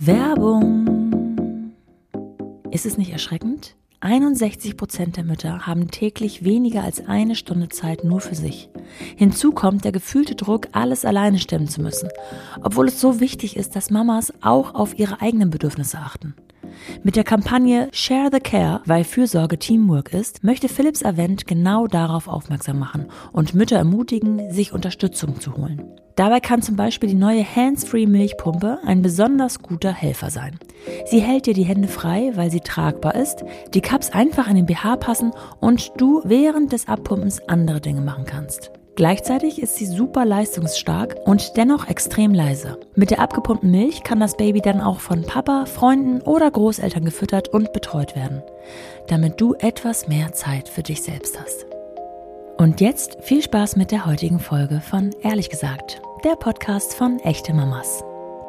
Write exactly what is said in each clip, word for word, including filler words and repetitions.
Werbung. Ist es nicht erschreckend? einundsechzig Prozent der Mütter haben täglich weniger als eine Stunde Zeit nur für sich. Hinzu kommt der gefühlte Druck, alles alleine stemmen zu müssen, obwohl es so wichtig ist, dass Mamas auch auf ihre eigenen Bedürfnisse achten. Mit der Kampagne Share the Care, weil Fürsorge Teamwork ist, möchte Philips Avent genau darauf aufmerksam machen und Mütter ermutigen, sich Unterstützung zu holen. Dabei kann zum Beispiel die neue Hands-Free-Milchpumpe ein besonders guter Helfer sein. Sie hält dir die Hände frei, weil sie tragbar ist, die Cups einfach in den B H passen und du während des Abpumpens andere Dinge machen kannst. Gleichzeitig ist sie super leistungsstark und dennoch extrem leise. Mit der abgepumpten Milch kann das Baby dann auch von Papa, Freunden oder Großeltern gefüttert und betreut werden, damit du etwas mehr Zeit für dich selbst hast. Und jetzt viel Spaß mit der heutigen Folge von Ehrlich gesagt, der Podcast von Echte Mamas.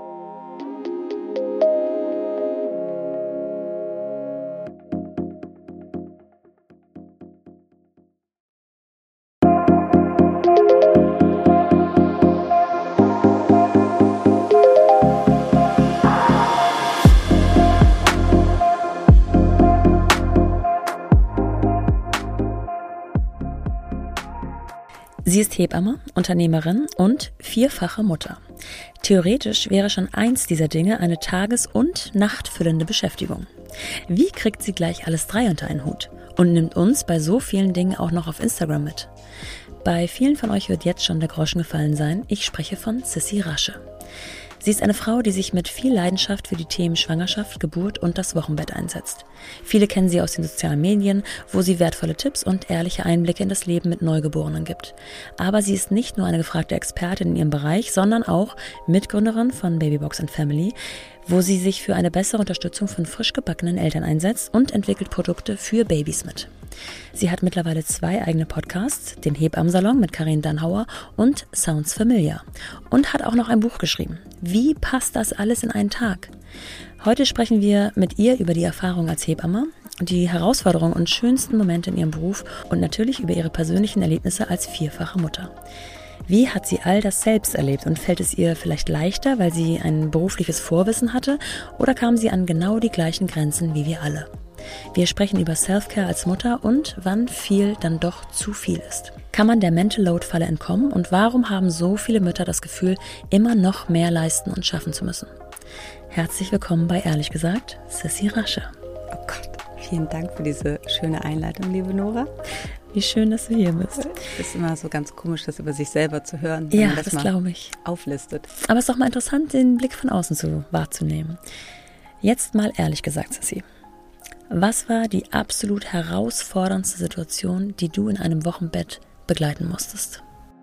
Sie ist Hebamme, Unternehmerin und vierfache Mutter. Theoretisch wäre schon eins dieser Dinge eine tages- und nachtfüllende Beschäftigung. Wie kriegt sie gleich alles drei unter einen Hut und nimmt uns bei so vielen Dingen auch noch auf Instagram mit? Bei vielen von euch wird jetzt schon der Groschen gefallen sein. Ich spreche von Sissi Rasche. Sie ist eine Frau, die sich mit viel Leidenschaft für die Themen Schwangerschaft, Geburt und das Wochenbett einsetzt. Viele kennen sie aus den sozialen Medien, wo sie wertvolle Tipps und ehrliche Einblicke in das Leben mit Neugeborenen gibt. Aber sie ist nicht nur eine gefragte Expertin in ihrem Bereich, sondern auch Mitgründerin von Babybox and Family, wo sie sich für eine bessere Unterstützung von frisch gebackenen Eltern einsetzt und entwickelt Produkte für Babys mit. Sie hat mittlerweile zwei eigene Podcasts, den Hebammensalon mit Karin Dannhauer und Sounds Familiar, und hat auch noch ein Buch geschrieben. Wie passt das alles in einen Tag? Heute sprechen wir mit ihr über die Erfahrung als Hebamme, die Herausforderungen und schönsten Momente in ihrem Beruf und natürlich über ihre persönlichen Erlebnisse als vierfache Mutter. Wie hat sie all das selbst erlebt und fällt es ihr vielleicht leichter, weil sie ein berufliches Vorwissen hatte, oder kam sie an genau die gleichen Grenzen wie wir alle? Wir sprechen über Self-Care als Mutter und wann viel dann doch zu viel ist. Kann man der Mental Load-Falle entkommen und warum haben so viele Mütter das Gefühl, immer noch mehr leisten und schaffen zu müssen? Herzlich willkommen bei Ehrlich gesagt, Sissi Rasche. Oh Gott, vielen Dank für diese schöne Einleitung, liebe Nora. Wie schön, dass du hier bist. Es ist immer so ganz komisch, das über sich selber zu hören, wenn ja, man das, das mal glaube ich. auflistet. Aber es ist doch mal interessant, den Blick von außen zu wahrzunehmen. Jetzt mal ehrlich gesagt, Sissi. Was war die absolut herausforderndste Situation, die du in einem Wochenbett begleiten musstest?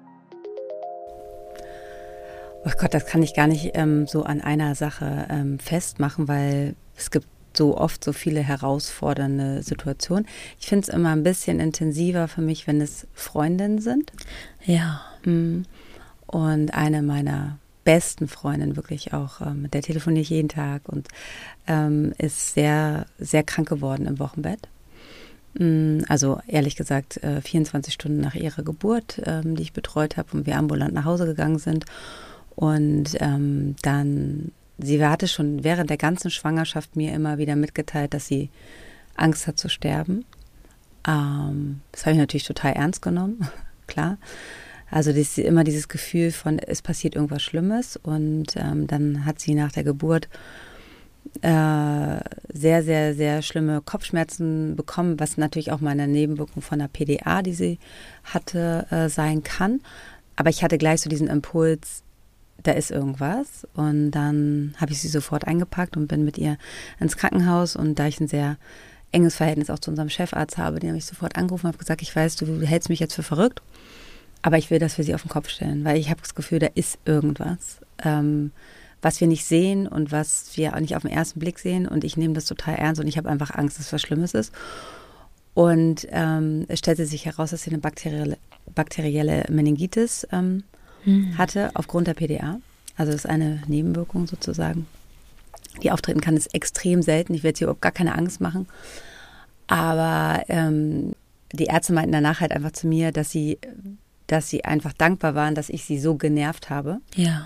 Oh Gott, das kann ich gar nicht ähm, so an einer Sache ähm, festmachen, weil es gibt so oft so viele herausfordernde Situationen. Ich finde es immer ein bisschen intensiver für mich, wenn es Freundinnen sind. Ja. Und eine meiner besten Freundinnen wirklich auch, ähm, mit der telefoniere ich jeden Tag und ähm, ist sehr, sehr krank geworden im Wochenbett. Also ehrlich gesagt äh, vierundzwanzig Stunden nach ihrer Geburt, ähm, die ich betreut habe und wir ambulant nach Hause gegangen sind. Und ähm, dann, sie hatte schon während der ganzen Schwangerschaft mir immer wieder mitgeteilt, dass sie Angst hat zu sterben. Ähm, das habe ich natürlich total ernst genommen, klar. Also das, immer dieses Gefühl von, es passiert irgendwas Schlimmes. Und ähm, dann hat sie nach der Geburt äh, sehr, sehr, sehr schlimme Kopfschmerzen bekommen, was natürlich auch mal eine Nebenwirkung von der P D A, die sie hatte, äh, sein kann. Aber ich hatte gleich so diesen Impuls, da ist irgendwas. Und dann habe ich sie sofort eingepackt und bin mit ihr ins Krankenhaus. Und da ich ein sehr enges Verhältnis auch zu unserem Chefarzt habe, den habe ich sofort angerufen und habe gesagt, ich weiß, du hältst mich jetzt für verrückt, aber ich will das für sie auf den Kopf stellen, weil ich habe das Gefühl, da ist irgendwas, ähm, was wir nicht sehen und was wir auch nicht auf den ersten Blick sehen. Und ich nehme das total ernst und ich habe einfach Angst, dass was Schlimmes ist. Und ähm, es stellte sich heraus, dass sie eine bakterielle, bakterielle Meningitis ähm, hm. hatte aufgrund der P D A. Also das ist eine Nebenwirkung sozusagen, die auftreten kann, ist extrem selten. Ich werde hier überhaupt gar keine Angst machen. Aber ähm, die Ärzte meinten danach halt einfach zu mir, dass sie, dass sie einfach dankbar waren, dass ich sie so genervt habe. Ja.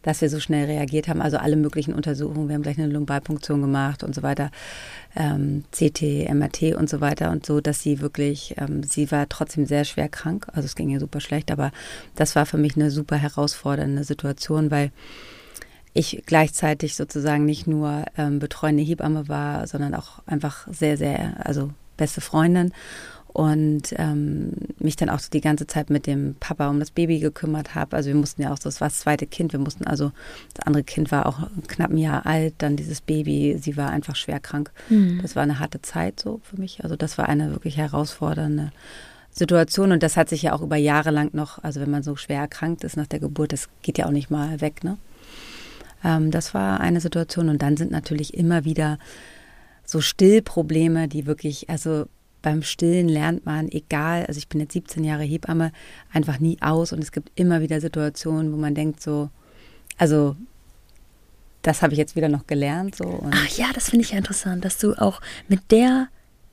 dass wir so schnell reagiert haben. Also alle möglichen Untersuchungen, wir haben gleich eine Lumbalpunktion gemacht und so weiter, ähm, C T, M R T und so weiter und so, dass sie wirklich, ähm, sie war trotzdem sehr schwer krank, also es ging ihr super schlecht, aber das war für mich eine super herausfordernde Situation, weil ich gleichzeitig sozusagen nicht nur ähm, betreuende Hebamme war, sondern auch einfach sehr, sehr, also beste Freundin. Und ähm, mich dann auch die ganze Zeit mit dem Papa um das Baby gekümmert habe. Also wir mussten ja auch, das war das zweite Kind, wir mussten also, das andere Kind war auch knapp ein Jahr alt, dann dieses Baby, sie war einfach schwer krank. Mhm. Das war eine harte Zeit so für mich. Also das war eine wirklich herausfordernde Situation und das hat sich ja auch über Jahre lang noch, also wenn man so schwer erkrankt ist nach der Geburt, das geht ja auch nicht mal weg, ne? Ähm, das war eine Situation und dann sind natürlich immer wieder so Stillprobleme, die wirklich, also beim Stillen lernt man, egal, also ich bin jetzt siebzehn Jahre Hebamme, einfach nie aus und es gibt immer wieder Situationen, wo man denkt so, also das habe ich jetzt wieder noch gelernt. So. Und Ach ja, das finde ich ja interessant, dass du auch mit der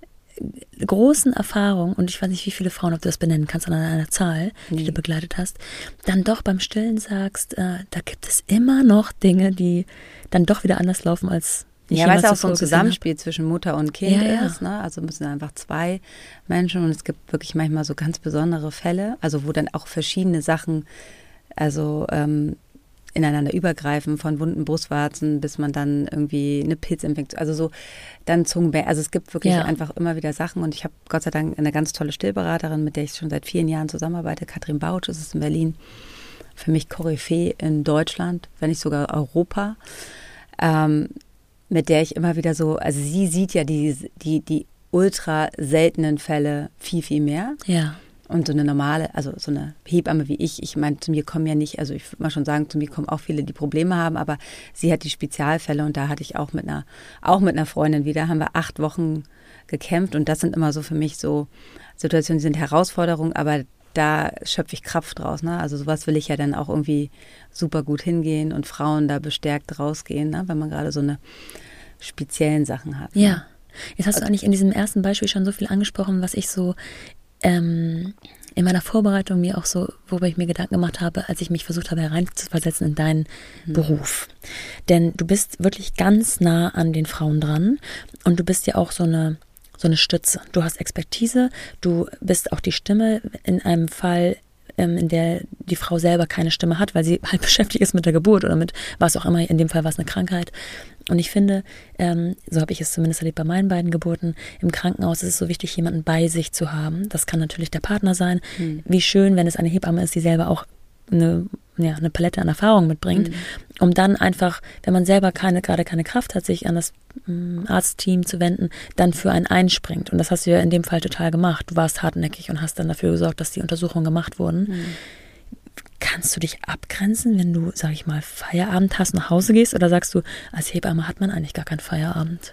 großen Erfahrung, und ich weiß nicht, wie viele Frauen, ob du das benennen kannst an einer Zahl, die nee. du begleitet hast, dann doch beim Stillen sagst, äh, da gibt es immer noch Dinge, die dann doch wieder anders laufen als ja, weil es auch so ein Zusammenspiel zwischen Mutter und Kind ja, ist. Ne? Also müssen einfach zwei Menschen und es gibt wirklich manchmal so ganz besondere Fälle, also wo dann auch verschiedene Sachen also ähm, ineinander übergreifen, von wunden Brustwarzen bis man dann irgendwie eine Pilzinfektion, also so dann Zungenbär. Also es gibt wirklich ja. einfach immer wieder Sachen und ich habe Gott sei Dank eine ganz tolle Stillberaterin, mit der ich schon seit vielen Jahren zusammenarbeite, Katrin Bautsch, ist es in Berlin. Für mich Koryphäe in Deutschland, wenn nicht sogar Europa. Ähm, mit der ich immer wieder so, also sie sieht ja die, die, die ultra seltenen Fälle viel, viel mehr. Ja. Und so eine normale, also so eine Hebamme wie ich, ich meine, zu mir kommen ja nicht, also ich würde mal schon sagen, zu mir kommen auch viele, die Probleme haben, aber sie hat die Spezialfälle und da hatte ich auch mit einer, auch mit einer Freundin wieder, haben wir acht Wochen gekämpft und das sind immer so für mich so Situationen, die sind Herausforderungen, aber da schöpfe ich Kraft draus, ne? Also sowas will ich ja dann auch irgendwie super gut hingehen und Frauen da bestärkt rausgehen, ne? Wenn man gerade so eine speziellen Sachen hat. Ja, ne? Jetzt hast du eigentlich in diesem ersten Beispiel schon so viel angesprochen, was ich so ähm, in meiner Vorbereitung mir auch so, worüber ich mir Gedanken gemacht habe, als ich mich versucht habe hereinzuversetzen in deinen mhm. Beruf. Denn du bist wirklich ganz nah an den Frauen dran und du bist ja auch so eine so eine Stütze. Du hast Expertise, du bist auch die Stimme in einem Fall, ähm, in der die Frau selber keine Stimme hat, weil sie halt beschäftigt ist mit der Geburt oder mit was auch immer, in dem Fall war es eine Krankheit. Und ich finde, ähm, so habe ich es zumindest erlebt bei meinen beiden Geburten, im Krankenhaus ist es so wichtig, jemanden bei sich zu haben. Das kann natürlich der Partner sein. Mhm. Wie schön, wenn es eine Hebamme ist, die selber auch eine, ja, eine Palette an Erfahrung mitbringt, mhm. um dann einfach, wenn man selber keine, gerade keine Kraft hat, sich an das ähm, Arztteam zu wenden, dann für einen einspringt. Und das hast du ja in dem Fall total gemacht. Du warst hartnäckig und hast dann dafür gesorgt, dass die Untersuchungen gemacht wurden. Mhm. Kannst du dich abgrenzen, wenn du, sag ich mal, Feierabend hast, nach Hause gehst? Oder sagst du, als Hebamme hat man eigentlich gar keinen Feierabend?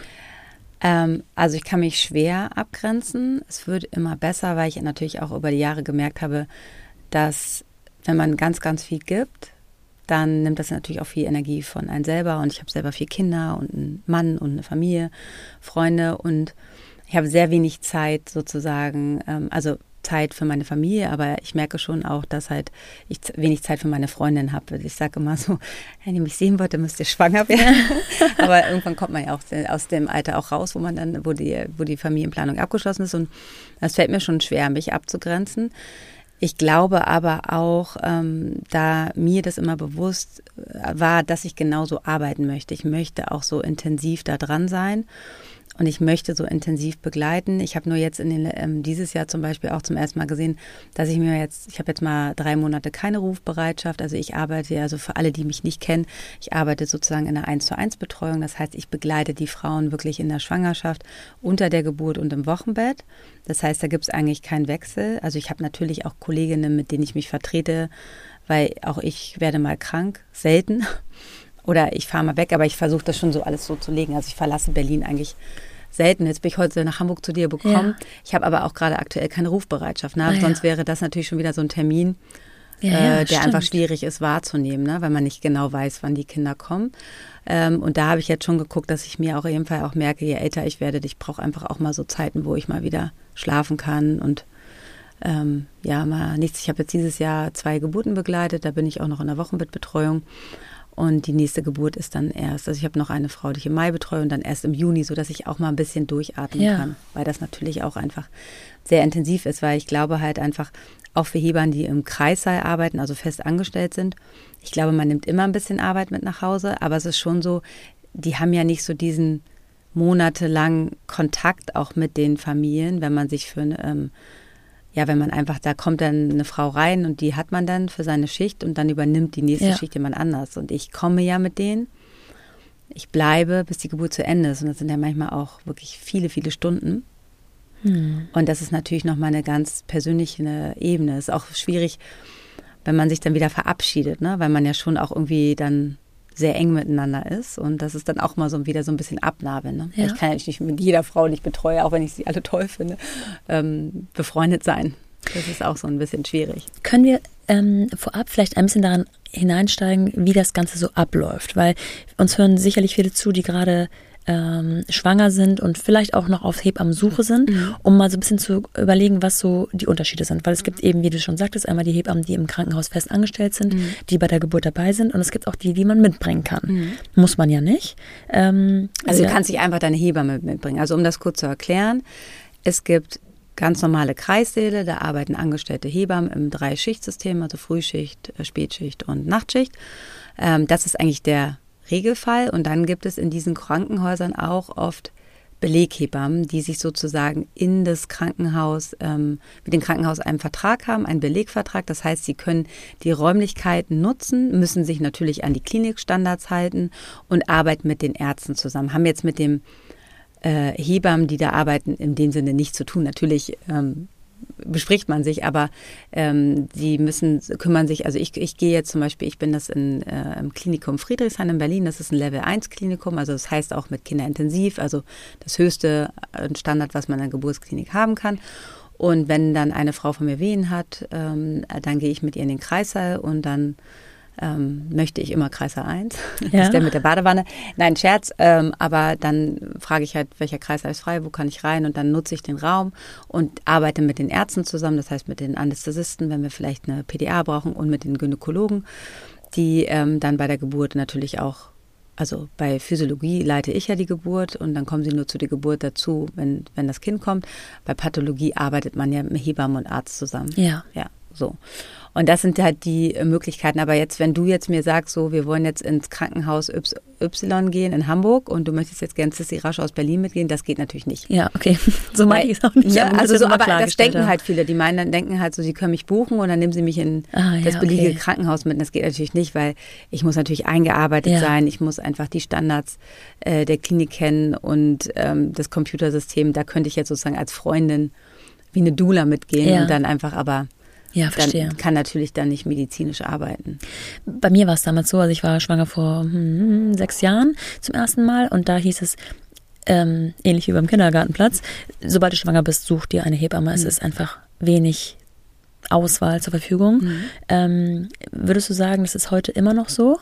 Ähm, also ich kann mich schwer abgrenzen. Es wird immer besser, weil ich natürlich auch über die Jahre gemerkt habe, dass wenn man ganz, ganz viel gibt, dann nimmt das natürlich auch viel Energie von einem selber. Und ich habe selber vier Kinder und einen Mann und eine Familie, Freunde. Und ich habe sehr wenig Zeit sozusagen, ähm, also Zeit für meine Familie, aber ich merke schon auch, dass halt ich wenig Zeit für meine Freundin habe. Ich sage immer so, wenn ihr mich sehen wollt, dann müsst ihr schwanger werden. Aber irgendwann kommt man ja auch aus dem Alter auch raus, wo man dann, wo die, wo die Familienplanung abgeschlossen ist. Und das fällt mir schon schwer, mich abzugrenzen. Ich glaube aber auch, ähm, da mir das immer bewusst war, dass ich genauso arbeiten möchte. Ich möchte auch so intensiv da dran sein und ich möchte so intensiv begleiten. Ich habe nur jetzt in den, ähm, dieses Jahr zum Beispiel auch zum ersten Mal gesehen, dass ich mir jetzt, ich habe jetzt mal drei Monate keine Rufbereitschaft. Also ich arbeite ja, also für alle, die mich nicht kennen, ich arbeite sozusagen in einer eins zu eins Betreuung. Das heißt, ich begleite die Frauen wirklich in der Schwangerschaft, unter der Geburt und im Wochenbett. Das heißt, da gibt es eigentlich keinen Wechsel. Also ich habe natürlich auch Kolleginnen, mit denen ich mich vertrete, weil auch ich werde mal krank, selten. Oder ich fahre mal weg, aber ich versuche das schon so alles so zu legen. Also ich verlasse Berlin eigentlich selten. Jetzt bin ich heute nach Hamburg zu dir bekommen. Ja. Ich habe aber auch gerade aktuell keine Rufbereitschaft. Ne? Ah, Sonst ja. wäre das natürlich schon wieder so ein Termin, ja, ja, äh, der stimmt. einfach schwierig ist wahrzunehmen, ne? Weil man nicht genau weiß, wann die Kinder kommen. Ähm, und da habe ich jetzt schon geguckt, dass ich mir auch in jedem Fall auch merke, je älter ich werde, ich brauche einfach auch mal so Zeiten, wo ich mal wieder schlafen kann und ähm, ja, mal nichts. Ich habe jetzt dieses Jahr zwei Geburten begleitet, da bin ich auch noch in der Wochenbettbetreuung. Und die nächste Geburt ist dann erst, also ich habe noch eine Frau, die ich im Mai betreue und dann erst im Juni, sodass ich auch mal ein bisschen durchatmen ja. kann, weil das natürlich auch einfach sehr intensiv ist, weil ich glaube halt einfach, auch für Hebammen, die im Kreissaal arbeiten, also fest angestellt sind, ich glaube, man nimmt immer ein bisschen Arbeit mit nach Hause, aber es ist schon so, die haben ja nicht so diesen monatelangen Kontakt auch mit den Familien, wenn man sich für eine, ähm, ja, wenn man einfach, da kommt dann eine Frau rein und die hat man dann für seine Schicht und dann übernimmt die nächste ja. Schicht jemand anders. Und ich komme ja mit denen, ich bleibe, bis die Geburt zu Ende ist. Und das sind ja manchmal auch wirklich viele, viele Stunden. Hm. Und das ist natürlich nochmal eine ganz persönliche Ebene. Ist auch schwierig, wenn man sich dann wieder verabschiedet, ne? Weil man ja schon auch irgendwie dann sehr eng miteinander ist. Und das ist dann auch mal so wieder so ein bisschen Abnabeln. Ne? Ja. Ich kann ja nicht mit jeder Frau, die ich betreue, auch wenn ich sie alle toll finde, ähm, befreundet sein. Das ist auch so ein bisschen schwierig. Können wir ähm, vorab vielleicht ein bisschen daran hineinsteigen, wie das Ganze so abläuft? Weil uns hören sicherlich viele zu, die gerade ähm, schwanger sind und vielleicht auch noch auf Hebammensuche sind, mhm. um mal so ein bisschen zu überlegen, was so die Unterschiede sind. Weil es gibt eben, wie du schon sagtest, einmal die Hebammen, die im Krankenhaus fest angestellt sind, mhm. die bei der Geburt dabei sind, und es gibt auch die, die man mitbringen kann. Mhm. Muss man ja nicht. Ähm, also du kannst nicht einfach deine Hebamme mitbringen. Also um das kurz zu erklären, es gibt ganz normale Kreissäle, da arbeiten angestellte Hebammen im Drei-Schicht-System, also Frühschicht, Spätschicht und Nachtschicht. Ähm, das ist eigentlich der Regelfall. Und dann gibt es in diesen Krankenhäusern auch oft Beleghebammen, die sich sozusagen in das Krankenhaus, ähm, mit dem Krankenhaus einen Vertrag haben, einen Belegvertrag. Das heißt, sie können die Räumlichkeiten nutzen, müssen sich natürlich an die Klinikstandards halten und arbeiten mit den Ärzten zusammen. Haben jetzt mit dem äh, Hebammen, die da arbeiten, in dem Sinne nichts zu tun. Natürlich ähm, bespricht man sich, aber ähm, die müssen, kümmern sich, also ich, ich gehe jetzt zum Beispiel, ich bin das in, äh, im Klinikum Friedrichshain in Berlin, das ist ein Level eins Klinikum, also das heißt auch mit Kinderintensiv, also das höchste Standard, was man in der Geburtsklinik haben kann. Und wenn dann eine Frau von mir Wehen hat, ähm, dann gehe ich mit ihr in den Kreissaal und dann Ähm, möchte ich immer Kreissaal eins. Ja. Das ist der mit der Badewanne. Nein, Scherz. Ähm, aber dann frage ich halt, welcher Kreissaal ist frei, wo kann ich rein? Und dann nutze ich den Raum und arbeite mit den Ärzten zusammen, das heißt mit den Anästhesisten, wenn wir vielleicht eine P D A brauchen, und mit den Gynäkologen, die ähm, dann bei der Geburt natürlich auch, also bei Physiologie leite ich ja die Geburt und dann kommen sie nur zu der Geburt dazu, wenn, wenn das Kind kommt. Bei Pathologie arbeitet man ja mit Hebammen und Arzt zusammen. Ja. Ja, so. Und das sind halt die Möglichkeiten. Aber jetzt, wenn du jetzt mir sagst, so, wir wollen jetzt ins Krankenhaus Y gehen in Hamburg und du möchtest jetzt gerne Sissi Rasch aus Berlin mitgehen, das geht natürlich nicht. Ja, okay. So meine ich es auch nicht. Ja, also so, aber das denken haben. halt viele. Die meinen, dann denken halt so, sie können mich buchen und dann nehmen sie mich in ah, ja, das beliebige okay. Krankenhaus mit. Und das geht natürlich nicht, weil ich muss natürlich eingearbeitet ja. sein. Ich muss einfach die Standards äh, der Klinik kennen und ähm, das Computersystem. Da könnte ich jetzt sozusagen als Freundin wie eine Doula mitgehen ja. und dann einfach aber Ja, verstehe. Dann kann natürlich dann nicht medizinisch arbeiten. Bei mir war es damals so, also ich war schwanger vor hm, sechs Jahren zum ersten Mal und da hieß es, ähm, ähnlich wie beim Kindergartenplatz, sobald du schwanger bist, such dir eine Hebamme. Mhm. Es ist einfach wenig Auswahl zur Verfügung. Mhm. Ähm, würdest du sagen, das ist heute immer noch so?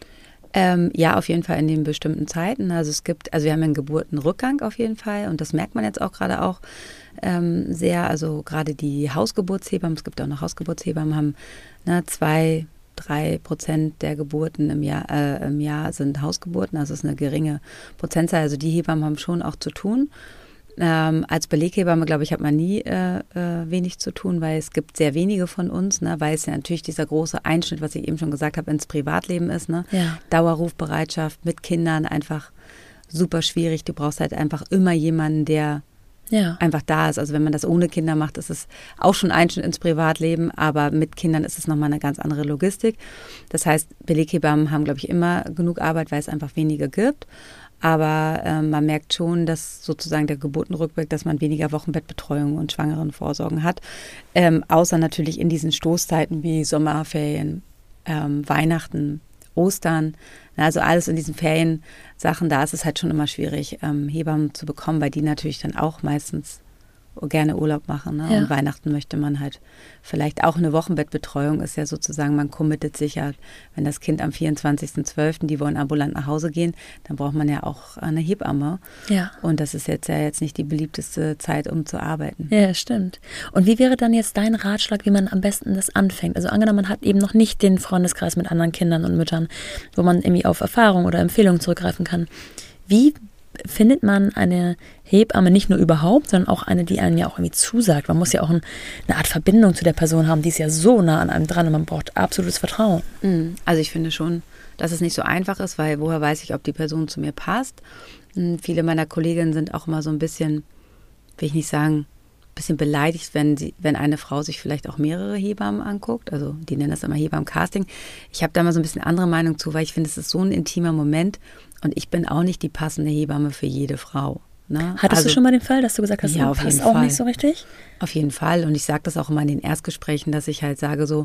Ähm, ja, auf jeden Fall in den bestimmten Zeiten. Also es gibt, also wir haben einen Geburtenrückgang auf jeden Fall und das merkt man jetzt auch gerade auch ähm, sehr. Also gerade die Hausgeburtshebammen, es gibt auch noch Hausgeburtshebammen, haben ne, zwei, drei Prozent der Geburten im Jahr, äh, im Jahr sind Hausgeburten. Also es ist eine geringe Prozentzahl. Also die Hebammen haben schon auch zu tun. Ähm, als Beleghebamme, glaube ich, hat man nie äh, äh, wenig zu tun, weil es gibt sehr wenige von uns, ne, weil es ja natürlich dieser große Einschnitt, was ich eben schon gesagt habe, ins Privatleben ist. Ne? Ja. Dauerrufbereitschaft mit Kindern, einfach super schwierig. Du brauchst halt einfach immer jemanden, der ja. einfach da ist. Also wenn man das ohne Kinder macht, ist es auch schon Einschnitt ins Privatleben, aber mit Kindern ist es nochmal eine ganz andere Logistik. Das heißt, Beleghebammen haben, glaube ich, immer genug Arbeit, weil es einfach wenige gibt. Aber äh, man merkt schon, dass sozusagen der Geburtenrückblick, dass man weniger Wochenbettbetreuung und Schwangerenvorsorgen hat. Ähm, außer natürlich in diesen Stoßzeiten wie Sommerferien, ähm, Weihnachten, Ostern. Also alles in diesen Feriensachen, da ist es halt schon immer schwierig, ähm, Hebammen zu bekommen, weil die natürlich dann auch meistens gerne Urlaub machen. Ne? Ja. Und Weihnachten möchte man halt vielleicht auch eine Wochenbettbetreuung, ist ja sozusagen, man committet sich ja, wenn das Kind am vierundzwanzigsten zwölften die wollen ambulant nach Hause gehen, dann braucht man ja auch eine Hebamme. Ja. Und das ist jetzt ja jetzt nicht die beliebteste Zeit, um zu arbeiten. Ja, stimmt. Und wie wäre dann jetzt dein Ratschlag, wie man am besten das anfängt? Also angenommen, man hat eben noch nicht den Freundeskreis mit anderen Kindern und Müttern, wo man irgendwie auf Erfahrung oder Empfehlungen zurückgreifen kann. Wie findet man eine Hebamme nicht nur überhaupt, sondern auch eine, die einen ja auch irgendwie zusagt? Man muss ja auch ein, eine Art Verbindung zu der Person haben, die ist ja so nah an einem dran und man braucht absolutes Vertrauen. Also ich finde schon, dass es nicht so einfach ist, weil woher weiß ich, ob die Person zu mir passt? Viele meiner Kolleginnen sind auch immer so ein bisschen, will ich nicht sagen, ein bisschen beleidigt, wenn sie, wenn eine Frau sich vielleicht auch mehrere Hebammen anguckt. Also die nennen das immer Hebammen-Casting. Ich habe da mal so ein bisschen andere Meinung zu, weil ich finde, es ist so ein intimer Moment und ich bin auch nicht die passende Hebamme für jede Frau. Ne? Hattest also, du schon mal den Fall, dass du gesagt hast, ja, du auf passt jeden auch Fall. nicht so richtig? Auf jeden Fall. Und ich sage das auch immer in den Erstgesprächen, dass ich halt sage so,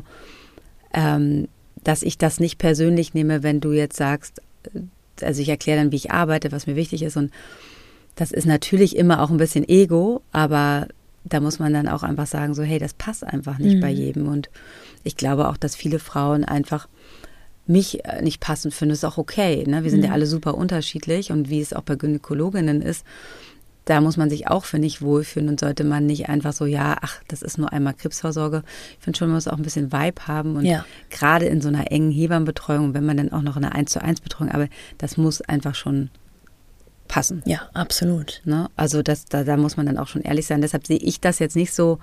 ähm, dass ich das nicht persönlich nehme, wenn du jetzt sagst, also ich erkläre dann, wie ich arbeite, was mir wichtig ist und das ist natürlich immer auch ein bisschen Ego, aber da muss man dann auch einfach sagen, so hey, das passt einfach nicht mhm. bei jedem und ich glaube auch, dass viele Frauen einfach mich nicht passend finden, ist auch okay, ne? Wir sind mhm. ja alle super unterschiedlich und wie es auch bei Gynäkologinnen ist, da muss man sich auch, finde ich, wohlfühlen und sollte man nicht einfach so, ja, ach, das ist nur einmal Krebsvorsorge. Ich finde schon, man muss auch ein bisschen Vibe haben und ja. gerade in so einer engen Hebammenbetreuung, wenn man dann auch noch eine eins zu eins Betreuung, aber das muss einfach schon passen. Ja, absolut. Ne? Also das, da, da muss man dann auch schon ehrlich sein. Deshalb sehe ich das jetzt nicht so.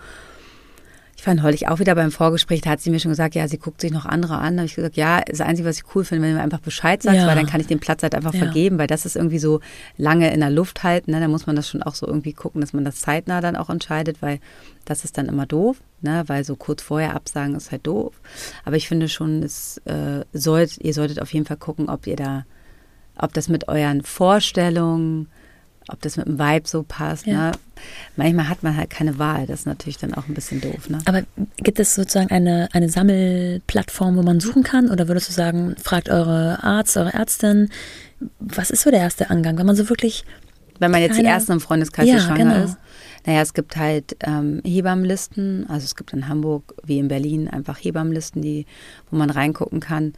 Ich fand neulich auch wieder beim Vorgespräch, da hat sie mir schon gesagt, ja, sie guckt sich noch andere an. Da habe ich gesagt, ja, das Einzige, was ich cool finde, wenn du mir einfach Bescheid sagst, ja. weil dann kann ich den Platz halt einfach ja. vergeben, weil das ist irgendwie so lange in der Luft halten. Ne? Da muss man das schon auch so irgendwie gucken, dass man das zeitnah dann auch entscheidet, weil das ist dann immer doof, ne? Weil so kurz vorher absagen ist halt doof. Aber ich finde schon, es, äh, sollt, ihr solltet auf jeden Fall gucken, ob ihr da, ob das mit euren Vorstellungen, ob das mit dem Vibe so passt. Ja. Ne? Manchmal hat man halt keine Wahl. Das ist natürlich dann auch ein bisschen doof. Ne? Aber gibt es sozusagen eine, eine Sammelplattform, wo man suchen kann? Oder würdest du sagen, fragt eure Arzt, eure Ärztin, was ist so der erste Angang? Wenn man so wirklich... Wenn man jetzt keine, die Ersten im Freundeskreis ja, schwanger genau. ist. Naja, es gibt halt ähm, Hebammenlisten. Also es gibt in Hamburg wie in Berlin einfach Hebammenlisten, die, wo man reingucken kann.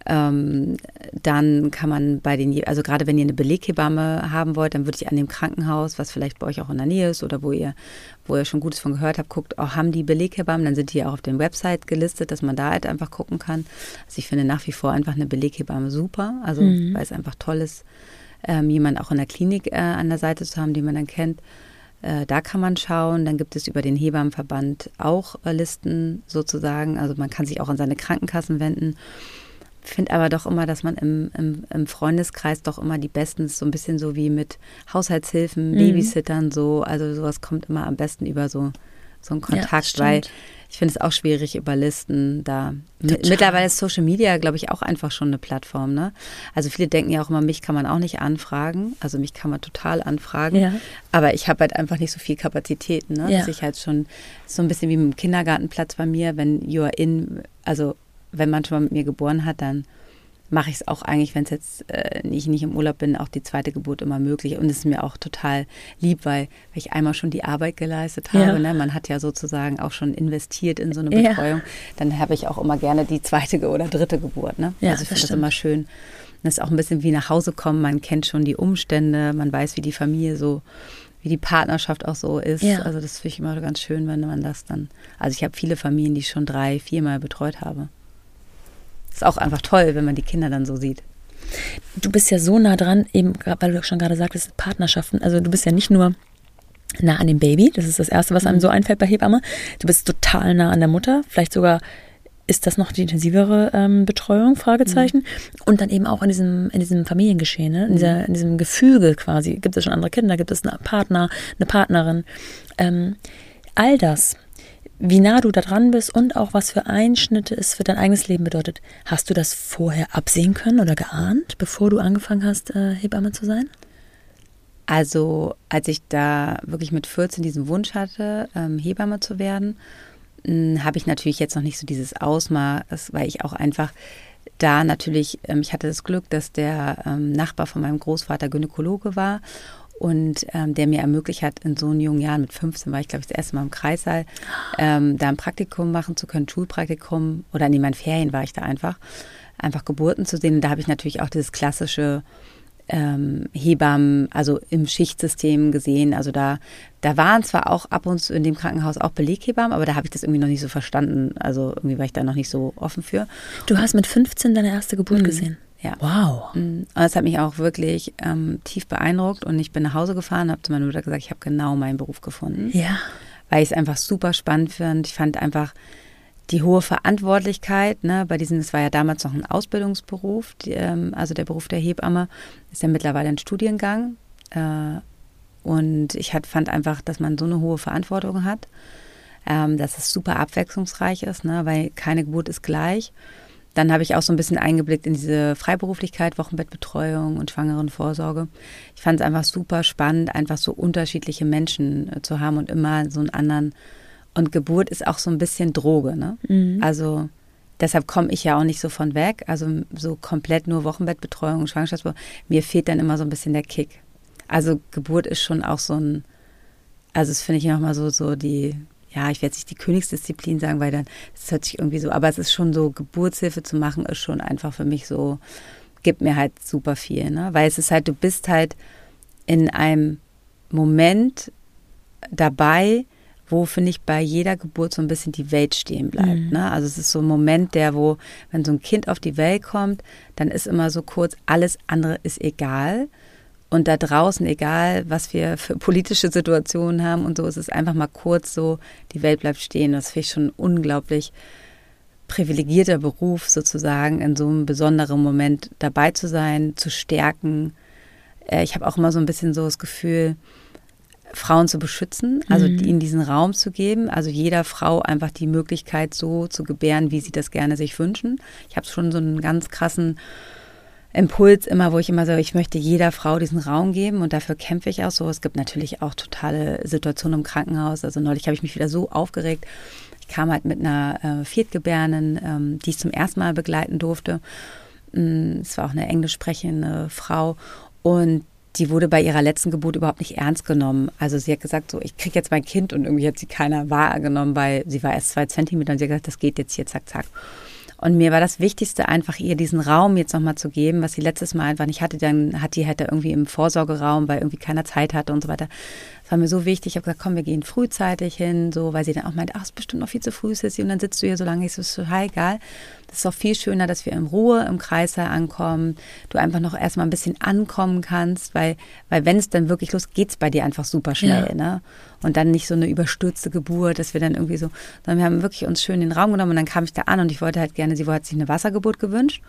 Ähm, dann kann man bei den, also gerade wenn ihr eine Beleghebamme haben wollt, dann würde ich an dem Krankenhaus, was vielleicht bei euch auch in der Nähe ist oder wo ihr, wo ihr schon Gutes von gehört habt, guckt, oh, haben die Beleghebammen, dann sind die auch auf der Website gelistet, dass man da halt einfach gucken kann. Also ich finde nach wie vor einfach eine Beleghebamme super, also mhm. weil es einfach toll ist, ähm, jemanden auch in der Klinik äh, an der Seite zu haben, den man dann kennt. Äh, da kann man schauen. Dann gibt es über den Hebammenverband auch äh, Listen sozusagen, also man kann sich auch an seine Krankenkassen wenden. Ich finde aber doch immer, dass man im, im, im Freundeskreis doch immer die Besten ist, so ein bisschen so wie mit Haushaltshilfen, mhm. Babysittern, so, also sowas kommt immer am besten über so, so einen Kontakt, ja, weil ich finde es auch schwierig über Listen da. Total. Mittlerweile ist Social Media, glaube ich, auch einfach schon eine Plattform, ne? Also viele denken ja auch immer, mich kann man auch nicht anfragen, also mich kann man total anfragen, ja. aber ich habe halt einfach nicht so viel Kapazitäten, ne? Ja. Dass ich halt schon so ein bisschen wie mit dem Kindergartenplatz bei mir, wenn you are in, also wenn man schon mal mit mir geboren hat, dann mache ich es auch eigentlich, wenn es jetzt äh, ich nicht im Urlaub bin, auch die zweite Geburt immer möglich. Und es ist mir auch total lieb, weil, weil ich einmal schon die Arbeit geleistet habe. Ja. Ne? Man hat ja sozusagen auch schon investiert in so eine Betreuung. Ja. Dann habe ich auch immer gerne die zweite oder dritte Geburt. Ne? Ja, also ich finde das das immer schön. Das ist auch ein bisschen wie nach Hause kommen. Man kennt schon die Umstände. Man weiß, wie die Familie so, wie die Partnerschaft auch so ist. Ja. Also das finde ich immer ganz schön, wenn man das dann, also ich habe viele Familien, die ich schon drei, viermal betreut habe. Ist auch einfach toll, wenn man die Kinder dann so sieht. Du bist ja so nah dran, eben weil du schon gerade sagtest, Partnerschaften. Also du bist ja nicht nur nah an dem Baby, das ist das Erste, was einem so einfällt bei Hebamme. Du bist total nah an der Mutter, vielleicht sogar ist das noch die intensivere ähm, Betreuung, Fragezeichen. Mhm. Und dann eben auch in diesem, in diesem Familiengeschehen, ne? in, dieser, in diesem Gefüge quasi. Gibt es schon andere Kinder, gibt es einen Partner, eine Partnerin. Ähm, all das, wie nah du da dran bist und auch was für Einschnitte es für dein eigenes Leben bedeutet. Hast du das vorher absehen können oder geahnt, bevor du angefangen hast, äh, Hebamme zu sein? Also als ich da wirklich mit vierzehn diesen Wunsch hatte, ähm, Hebamme zu werden, habe ich natürlich jetzt noch nicht so dieses Ausmaß, weil ich auch einfach da natürlich, ähm, ich hatte das Glück, dass der ähm, Nachbar von meinem Großvater Gynäkologe war. und ähm, der mir ermöglicht hat, in so jungen Jahren, mit fünfzehn war ich, glaube ich, das erste Mal im Kreissaal, ähm, da ein Praktikum machen zu können, Schulpraktikum oder in meinen Ferien war ich da einfach, einfach Geburten zu sehen. Und da habe ich natürlich auch dieses klassische ähm, Hebammen, also im Schichtsystem gesehen. Also da, da waren zwar auch ab und zu in dem Krankenhaus auch Beleghebammen, aber da habe ich das irgendwie noch nicht so verstanden. Also irgendwie war ich da noch nicht so offen für. Du hast mit fünfzehn deine erste Geburt mhm. gesehen? Ja. Wow. Und das hat mich auch wirklich ähm, tief beeindruckt und ich bin nach Hause gefahren und habe zu meiner Mutter gesagt, ich habe genau meinen Beruf gefunden. Ja. Weil ich es einfach super spannend fand. Ich fand einfach die hohe Verantwortlichkeit, ne, bei diesem, es war ja damals noch ein Ausbildungsberuf, die, ähm, also der Beruf der Hebamme, ist ja mittlerweile ein Studiengang. Äh, und ich hat, fand einfach, dass man so eine hohe Verantwortung hat, ähm, dass es super abwechslungsreich ist, ne, weil keine Geburt ist gleich. Dann habe ich auch so ein bisschen eingeblickt in diese Freiberuflichkeit, Wochenbettbetreuung und Schwangerenvorsorge. Ich fand es einfach super spannend, einfach so unterschiedliche Menschen äh, zu haben und immer so einen anderen. Und Geburt ist auch so ein bisschen Droge, ne? Mhm. Also deshalb komme ich ja auch nicht so von weg. Also so komplett nur Wochenbettbetreuung und Schwangerschaftsbetreuung. Mir fehlt dann immer so ein bisschen der Kick. Also Geburt ist schon auch so ein, also das finde ich nochmal so, so die, ja, ich werde jetzt nicht die Königsdisziplin sagen, weil dann, das hört sich irgendwie so, aber es ist schon so, Geburtshilfe zu machen, ist schon einfach für mich so, gibt mir halt super viel, ne? Weil es ist halt, du bist halt in einem Moment dabei, wo, finde ich, bei jeder Geburt so ein bisschen die Welt stehen bleibt. Mhm. Ne? Also es ist so ein Moment, der, wo, wenn so ein Kind auf die Welt kommt, dann ist immer so kurz, alles andere ist egal. Und da draußen, egal was wir für politische Situationen haben und so, ist es einfach mal kurz so, die Welt bleibt stehen. Das finde ich schon ein unglaublich privilegierter Beruf, sozusagen, in so einem besonderen Moment dabei zu sein, zu stärken. Ich habe auch immer so ein bisschen so das Gefühl, Frauen zu beschützen, also mhm. ihnen diesen Raum zu geben, also jeder Frau einfach die Möglichkeit so zu gebären, wie sie das gerne sich wünschen. Ich habe schon so einen ganz krassen Impuls immer, wo ich immer sage, ich möchte jeder Frau diesen Raum geben und dafür kämpfe ich auch so. Es gibt natürlich auch totale Situationen im Krankenhaus, also neulich habe ich mich wieder so aufgeregt. Ich kam halt mit einer äh, Viertgebärenden, ähm, die ich zum ersten Mal begleiten durfte. Es war auch eine englisch sprechende Frau und die wurde bei ihrer letzten Geburt überhaupt nicht ernst genommen. Also sie hat gesagt, so, ich kriege jetzt mein Kind und irgendwie hat sie keiner wahrgenommen, weil sie war erst zwei Zentimeter und sie hat gesagt, das geht jetzt hier, zack, zack. Und mir war das Wichtigste, einfach ihr diesen Raum jetzt nochmal zu geben, was sie letztes Mal einfach nicht hatte. Dann hat die halt da irgendwie im Vorsorgeraum, weil irgendwie keiner Zeit hatte und so weiter. Das war mir so wichtig. Ich habe gesagt, komm, wir gehen frühzeitig hin, so, weil sie dann auch meinte, ach, es ist bestimmt noch viel zu früh, Sissi. Und dann sitzt du hier so lange. Ich so, ist total egal. Das ist doch viel schöner, dass wir in Ruhe im Kreissaal ankommen. Du einfach noch erstmal ein bisschen ankommen kannst, weil, weil wenn es dann wirklich los geht, es bei dir einfach super schnell, ja. Ne? Und dann nicht so eine überstürzte Geburt, dass wir dann irgendwie so, sondern wir haben wirklich uns schön den Raum genommen und dann kam ich da an und ich wollte halt gerne, sie hat sich eine Wassergeburt gewünscht.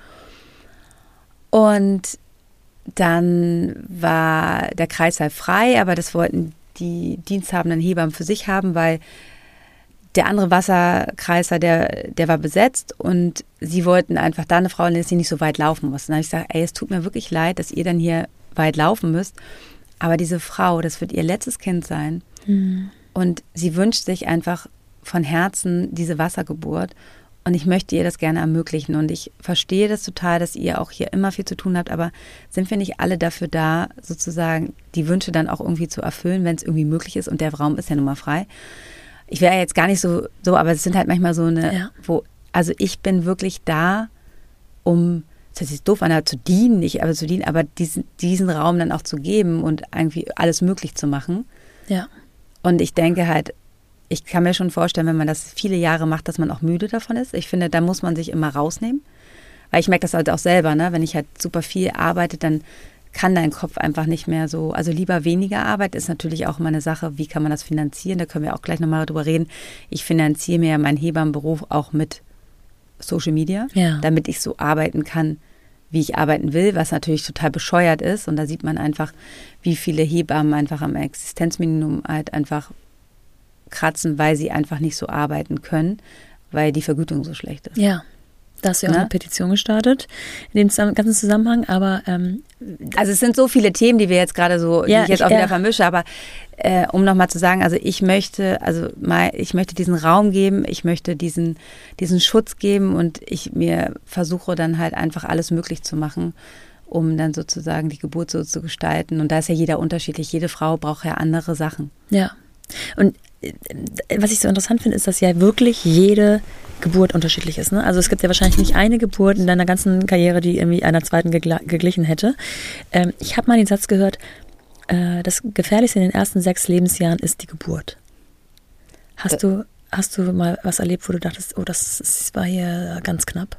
Und dann war der Kreissaal frei, aber das wollten die diensthabenden Hebammen für sich haben, weil der andere Wasserkreiser, der, der war besetzt und sie wollten einfach da eine Frau, dass sie nicht so weit laufen muss. Dann habe ich gesagt, ey, es tut mir wirklich leid, dass ihr dann hier weit laufen müsst, aber diese Frau, das wird ihr letztes Kind sein mhm. und sie wünscht sich einfach von Herzen diese Wassergeburt und ich möchte ihr das gerne ermöglichen und ich verstehe das total, dass ihr auch hier immer viel zu tun habt, aber sind wir nicht alle dafür da, sozusagen die Wünsche dann auch irgendwie zu erfüllen, wenn es irgendwie möglich ist und der Raum ist ja nun mal frei. Ich wäre jetzt gar nicht so, so, aber es sind halt manchmal so eine, ja. wo, also ich bin wirklich da, um, das ist doof, aber zu dienen, nicht aber zu dienen, aber diesen, diesen Raum dann auch zu geben und irgendwie alles möglich zu machen. Ja. Und ich denke halt, ich kann mir schon vorstellen, wenn man das viele Jahre macht, dass man auch müde davon ist. Ich finde, da muss man sich immer rausnehmen. Weil ich merke das halt auch selber, ne? Wenn ich halt super viel arbeite, dann kann dein Kopf einfach nicht mehr so, also lieber weniger Arbeit ist natürlich auch immer eine Sache, wie kann man das finanzieren, da können wir auch gleich nochmal drüber reden. Ich finanziere mir meinen Hebammenberuf auch mit Social Media, ja. damit ich so arbeiten kann, wie ich arbeiten will, was natürlich total bescheuert ist und da sieht man einfach, wie viele Hebammen einfach am Existenzminimum halt einfach kratzen, weil sie einfach nicht so arbeiten können, weil die Vergütung so schlecht ist. Ja. Da hast du ja auch ne? eine Petition gestartet in dem ganzen Zusammenhang, aber ähm, also es sind so viele Themen, die wir jetzt gerade so, ja, die ich jetzt ich, auch wieder ja. vermische, aber äh, um nochmal zu sagen, also ich möchte, also mal, ich möchte diesen Raum geben, ich möchte diesen, diesen Schutz geben und ich mir versuche dann halt einfach alles möglich zu machen um dann sozusagen die Geburt so zu gestalten. Und da ist ja jeder unterschiedlich. Jede Frau braucht ja andere Sachen. Ja. Und was ich so interessant finde, ist, dass ja wirklich jede Geburt unterschiedlich ist. Ne? Also es gibt ja wahrscheinlich nicht eine Geburt in deiner ganzen Karriere, die irgendwie einer zweiten gegl- geglichen hätte. Ähm, ich habe mal den Satz gehört, äh, das Gefährlichste in den ersten sechs Lebensjahren ist die Geburt. Hast äh, du, hast du mal was erlebt, wo du dachtest, oh, das, das war hier ganz knapp?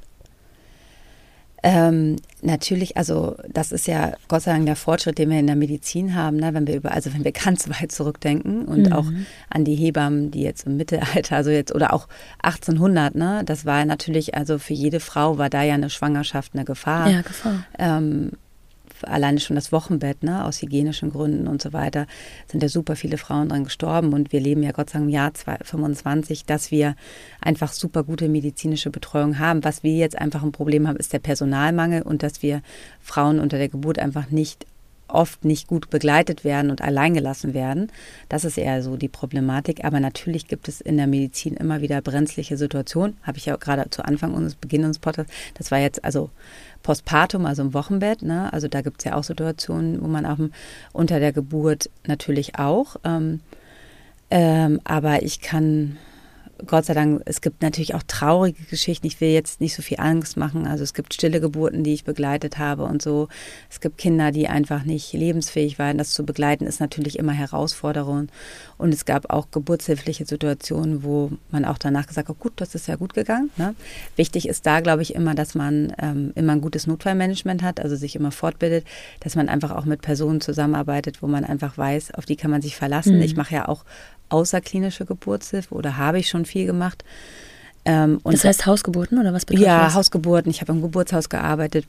Ähm, natürlich, also das ist ja Gott sei Dank der Fortschritt, den wir in der Medizin haben, ne? Wenn wir über, also wenn wir ganz weit zurückdenken und mhm. auch an die Hebammen, die jetzt im Mittelalter, also jetzt oder auch achtzehnhundert, ne, das war natürlich, also für jede Frau war da ja eine Schwangerschaft eine Gefahr. Ja, Gefahr. Ähm, alleine schon das Wochenbett, ne, aus hygienischen Gründen und so weiter, sind ja super viele Frauen dran gestorben und wir leben ja Gott sei Dank im Jahr zweitausendfünfundzwanzig, dass wir einfach super gute medizinische Betreuung haben. Was wir jetzt einfach ein Problem haben, ist der Personalmangel und dass wir Frauen unter der Geburt einfach nicht oft nicht gut begleitet werden und allein gelassen werden. Das ist eher so die Problematik. Aber natürlich gibt es in der Medizin immer wieder brenzliche Situationen. Habe ich ja gerade zu Anfang unseres Beginn unseres Podcasts. Das war jetzt also Postpartum, also im Wochenbett. Ne? Also da gibt es ja auch Situationen, wo man auch unter der Geburt natürlich auch. Ähm, ähm, aber ich kann... Gott sei Dank, es gibt natürlich auch traurige Geschichten. Ich will jetzt nicht so viel Angst machen. Also es gibt stille Geburten, die ich begleitet habe und so. Es gibt Kinder, die einfach nicht lebensfähig waren. Das zu begleiten ist natürlich immer Herausforderung. Und es gab auch geburtshilfliche Situationen, wo man auch danach gesagt hat, gut, das ist ja gut gegangen. Ne? Wichtig ist da, glaube ich, immer, dass man ähm, immer ein gutes Notfallmanagement hat, also sich immer fortbildet, dass man einfach auch mit Personen zusammenarbeitet, wo man einfach weiß, auf die kann man sich verlassen. Mhm. Ich mache ja auch außerklinische Geburtshilfe oder habe ich schon viel gemacht. Ähm, und das heißt Hausgeburten oder was bedeutet ja, das? Ja, Hausgeburten. Ich habe im Geburtshaus gearbeitet.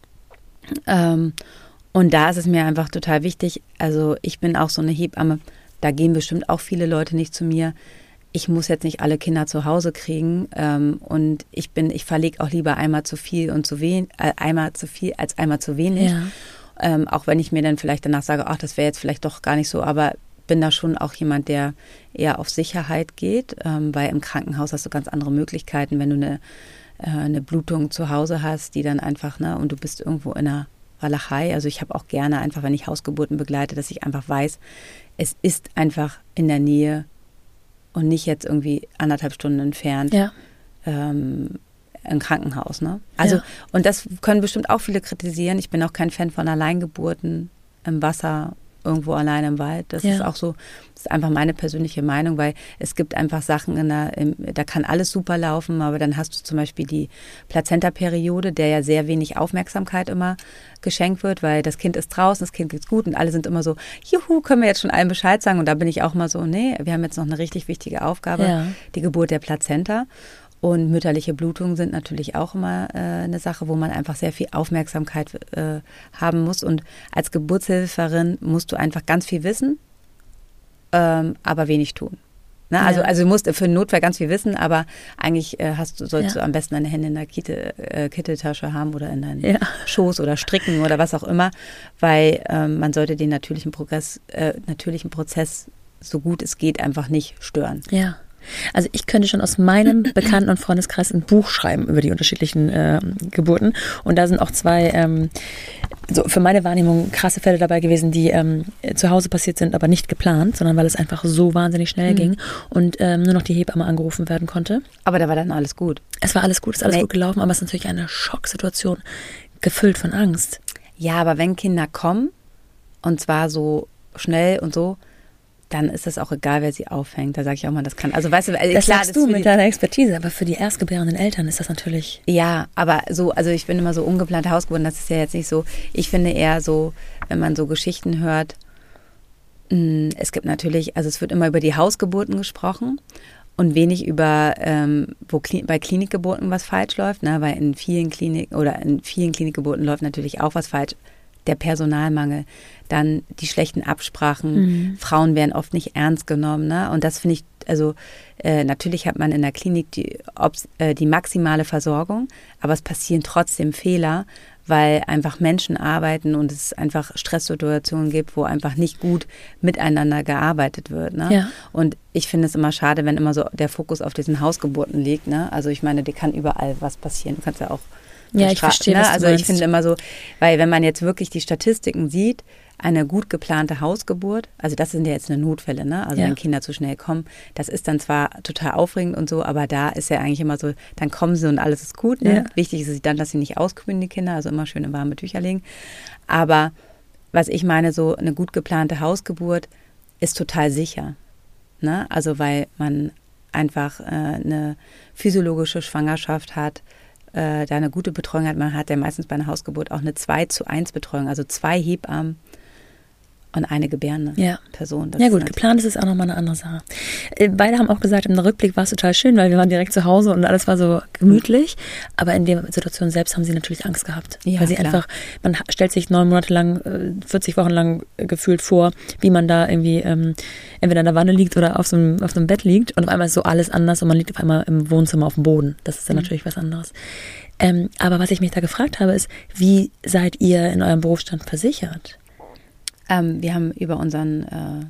Ähm, und da ist es mir einfach total wichtig, also ich bin auch so eine Hebamme, da gehen bestimmt auch viele Leute nicht zu mir. Ich muss jetzt nicht alle Kinder zu Hause kriegen ähm, und ich bin, ich verlege auch lieber einmal zu viel und zu wenig, äh, einmal zu viel als einmal zu wenig. Ja. Ähm, auch wenn ich mir dann vielleicht danach sage, ach, das wäre jetzt vielleicht doch gar nicht so, aber bin da schon auch jemand, der eher auf Sicherheit geht, ähm, weil im Krankenhaus hast du ganz andere Möglichkeiten, wenn du eine, äh, eine Blutung zu Hause hast, die dann einfach, ne, und du bist irgendwo in einer Walachei. Also ich habe auch gerne einfach, wenn ich Hausgeburten begleite, dass ich einfach weiß, es ist einfach in der Nähe und nicht jetzt irgendwie anderthalb Stunden entfernt. Ja. Ähm, im Krankenhaus, ne? Also, ja. Und das können bestimmt auch viele kritisieren. Ich bin auch kein Fan von Alleingeburten im Wasser, irgendwo allein im Wald. Das ja. ist auch so, das ist einfach meine persönliche Meinung, weil es gibt einfach Sachen, in der, im, da kann alles super laufen, aber dann hast du zum Beispiel die Plazenta-Periode, der ja sehr wenig Aufmerksamkeit immer geschenkt wird, weil das Kind ist draußen, das Kind geht's gut und alle sind immer so, juhu, können wir jetzt schon allen Bescheid sagen? Und da bin ich auch mal so, nee, wir haben jetzt noch eine richtig wichtige Aufgabe, ja. die Geburt der Plazenta. Und mütterliche Blutungen sind natürlich auch immer äh, eine Sache, wo man einfach sehr viel Aufmerksamkeit äh, haben muss. Und als Geburtshilferin musst du einfach ganz viel wissen, ähm, aber wenig tun. Ne? Also, ja. also du musst für den Notfall ganz viel wissen, aber eigentlich äh, hast du, sollst ja. du am besten deine Hände in der Kitte, äh, Kitteltasche haben oder in deinem ja. Schoß oder stricken oder was auch immer, weil ähm, man sollte den natürlichen Progress, äh, natürlichen Prozess, so gut es geht, einfach nicht stören. Ja. Also ich könnte schon aus meinem Bekannten- und Freundeskreis ein Buch schreiben über die unterschiedlichen äh, Geburten. Und da sind auch zwei, ähm, so für meine Wahrnehmung, krasse Fälle dabei gewesen, die ähm, zu Hause passiert sind, aber nicht geplant, sondern weil es einfach so wahnsinnig schnell mhm. ging und ähm, nur noch die Hebamme angerufen werden konnte. Aber da war dann alles gut. Es war alles gut, es ist alles nee. gut gelaufen, aber es ist natürlich eine Schocksituation, gefüllt von Angst. Ja, aber wenn Kinder kommen, und zwar so schnell und so, dann ist es auch egal, wer sie aufhängt. Da sage ich auch mal, das kann. Also weißt du, also das klar, sagst das du mit deiner Expertise, aber für die erstgebärenden Eltern ist das natürlich. Ja, aber so, also ich bin immer so ungeplante Hausgeburten, das ist ja jetzt nicht so. Ich finde eher so, wenn man so Geschichten hört, mh, es gibt natürlich, also es wird immer über die Hausgeburten gesprochen und wenig über, ähm, wo Kli- bei Klinikgeburten was falsch läuft, ne? Weil in vielen Kliniken oder in vielen Klinikgeburten läuft natürlich auch was falsch. Der Personalmangel, dann die schlechten Absprachen, mhm. Frauen werden oft nicht ernst genommen, ne? Und das finde ich, also äh, natürlich hat man in der Klinik die, ob's, äh, die maximale Versorgung, aber es passieren trotzdem Fehler, weil einfach Menschen arbeiten und es einfach Stresssituationen gibt, wo einfach nicht gut miteinander gearbeitet wird, ne? Ja. Und ich finde es immer schade, wenn immer so der Fokus auf diesen Hausgeburten liegt, ne? Also ich meine, dir kann überall was passieren. Du kannst ja auch Ja, ich verstehe, ne? was du Also meinst. ich finde immer so, weil wenn man jetzt wirklich die Statistiken sieht, eine gut geplante Hausgeburt, also das sind ja jetzt nur Notfälle, ne? Also ja. wenn Kinder zu schnell kommen, das ist dann zwar total aufregend und so, aber da ist ja eigentlich immer so, dann kommen sie und alles ist gut. Ne? Ja. Wichtig ist es dann, dass sie nicht auskühlen, die Kinder, also immer schön in warme Tücher legen. Aber was ich meine, so eine gut geplante Hausgeburt ist total sicher. Ne? Also weil man einfach äh, eine physiologische Schwangerschaft hat, äh, da eine gute Betreuung hat. Man hat ja meistens bei einer Hausgeburt auch eine zwei zu eins Betreuung, also zwei Hebammen und eine gebärende ja. Person. Das ja gut, ist geplant ist es auch nochmal eine andere Sache. Beide haben auch gesagt, im Rückblick war es total schön, weil wir waren direkt zu Hause und alles war so gemütlich. Aber in der Situation selbst haben sie natürlich Angst gehabt. Ja, weil sie klar. einfach, man stellt sich neun Monate lang, vierzig Wochen lang gefühlt vor, wie man da irgendwie ähm, entweder in der Wanne liegt oder auf so, einem, auf so einem Bett liegt. Und auf einmal ist so alles anders und man liegt auf einmal im Wohnzimmer auf dem Boden. Das ist dann mhm. natürlich was anderes. Ähm, aber was ich mich da gefragt habe, ist, wie seid ihr in eurem Berufsstand versichert? Ähm, wir haben über unseren äh,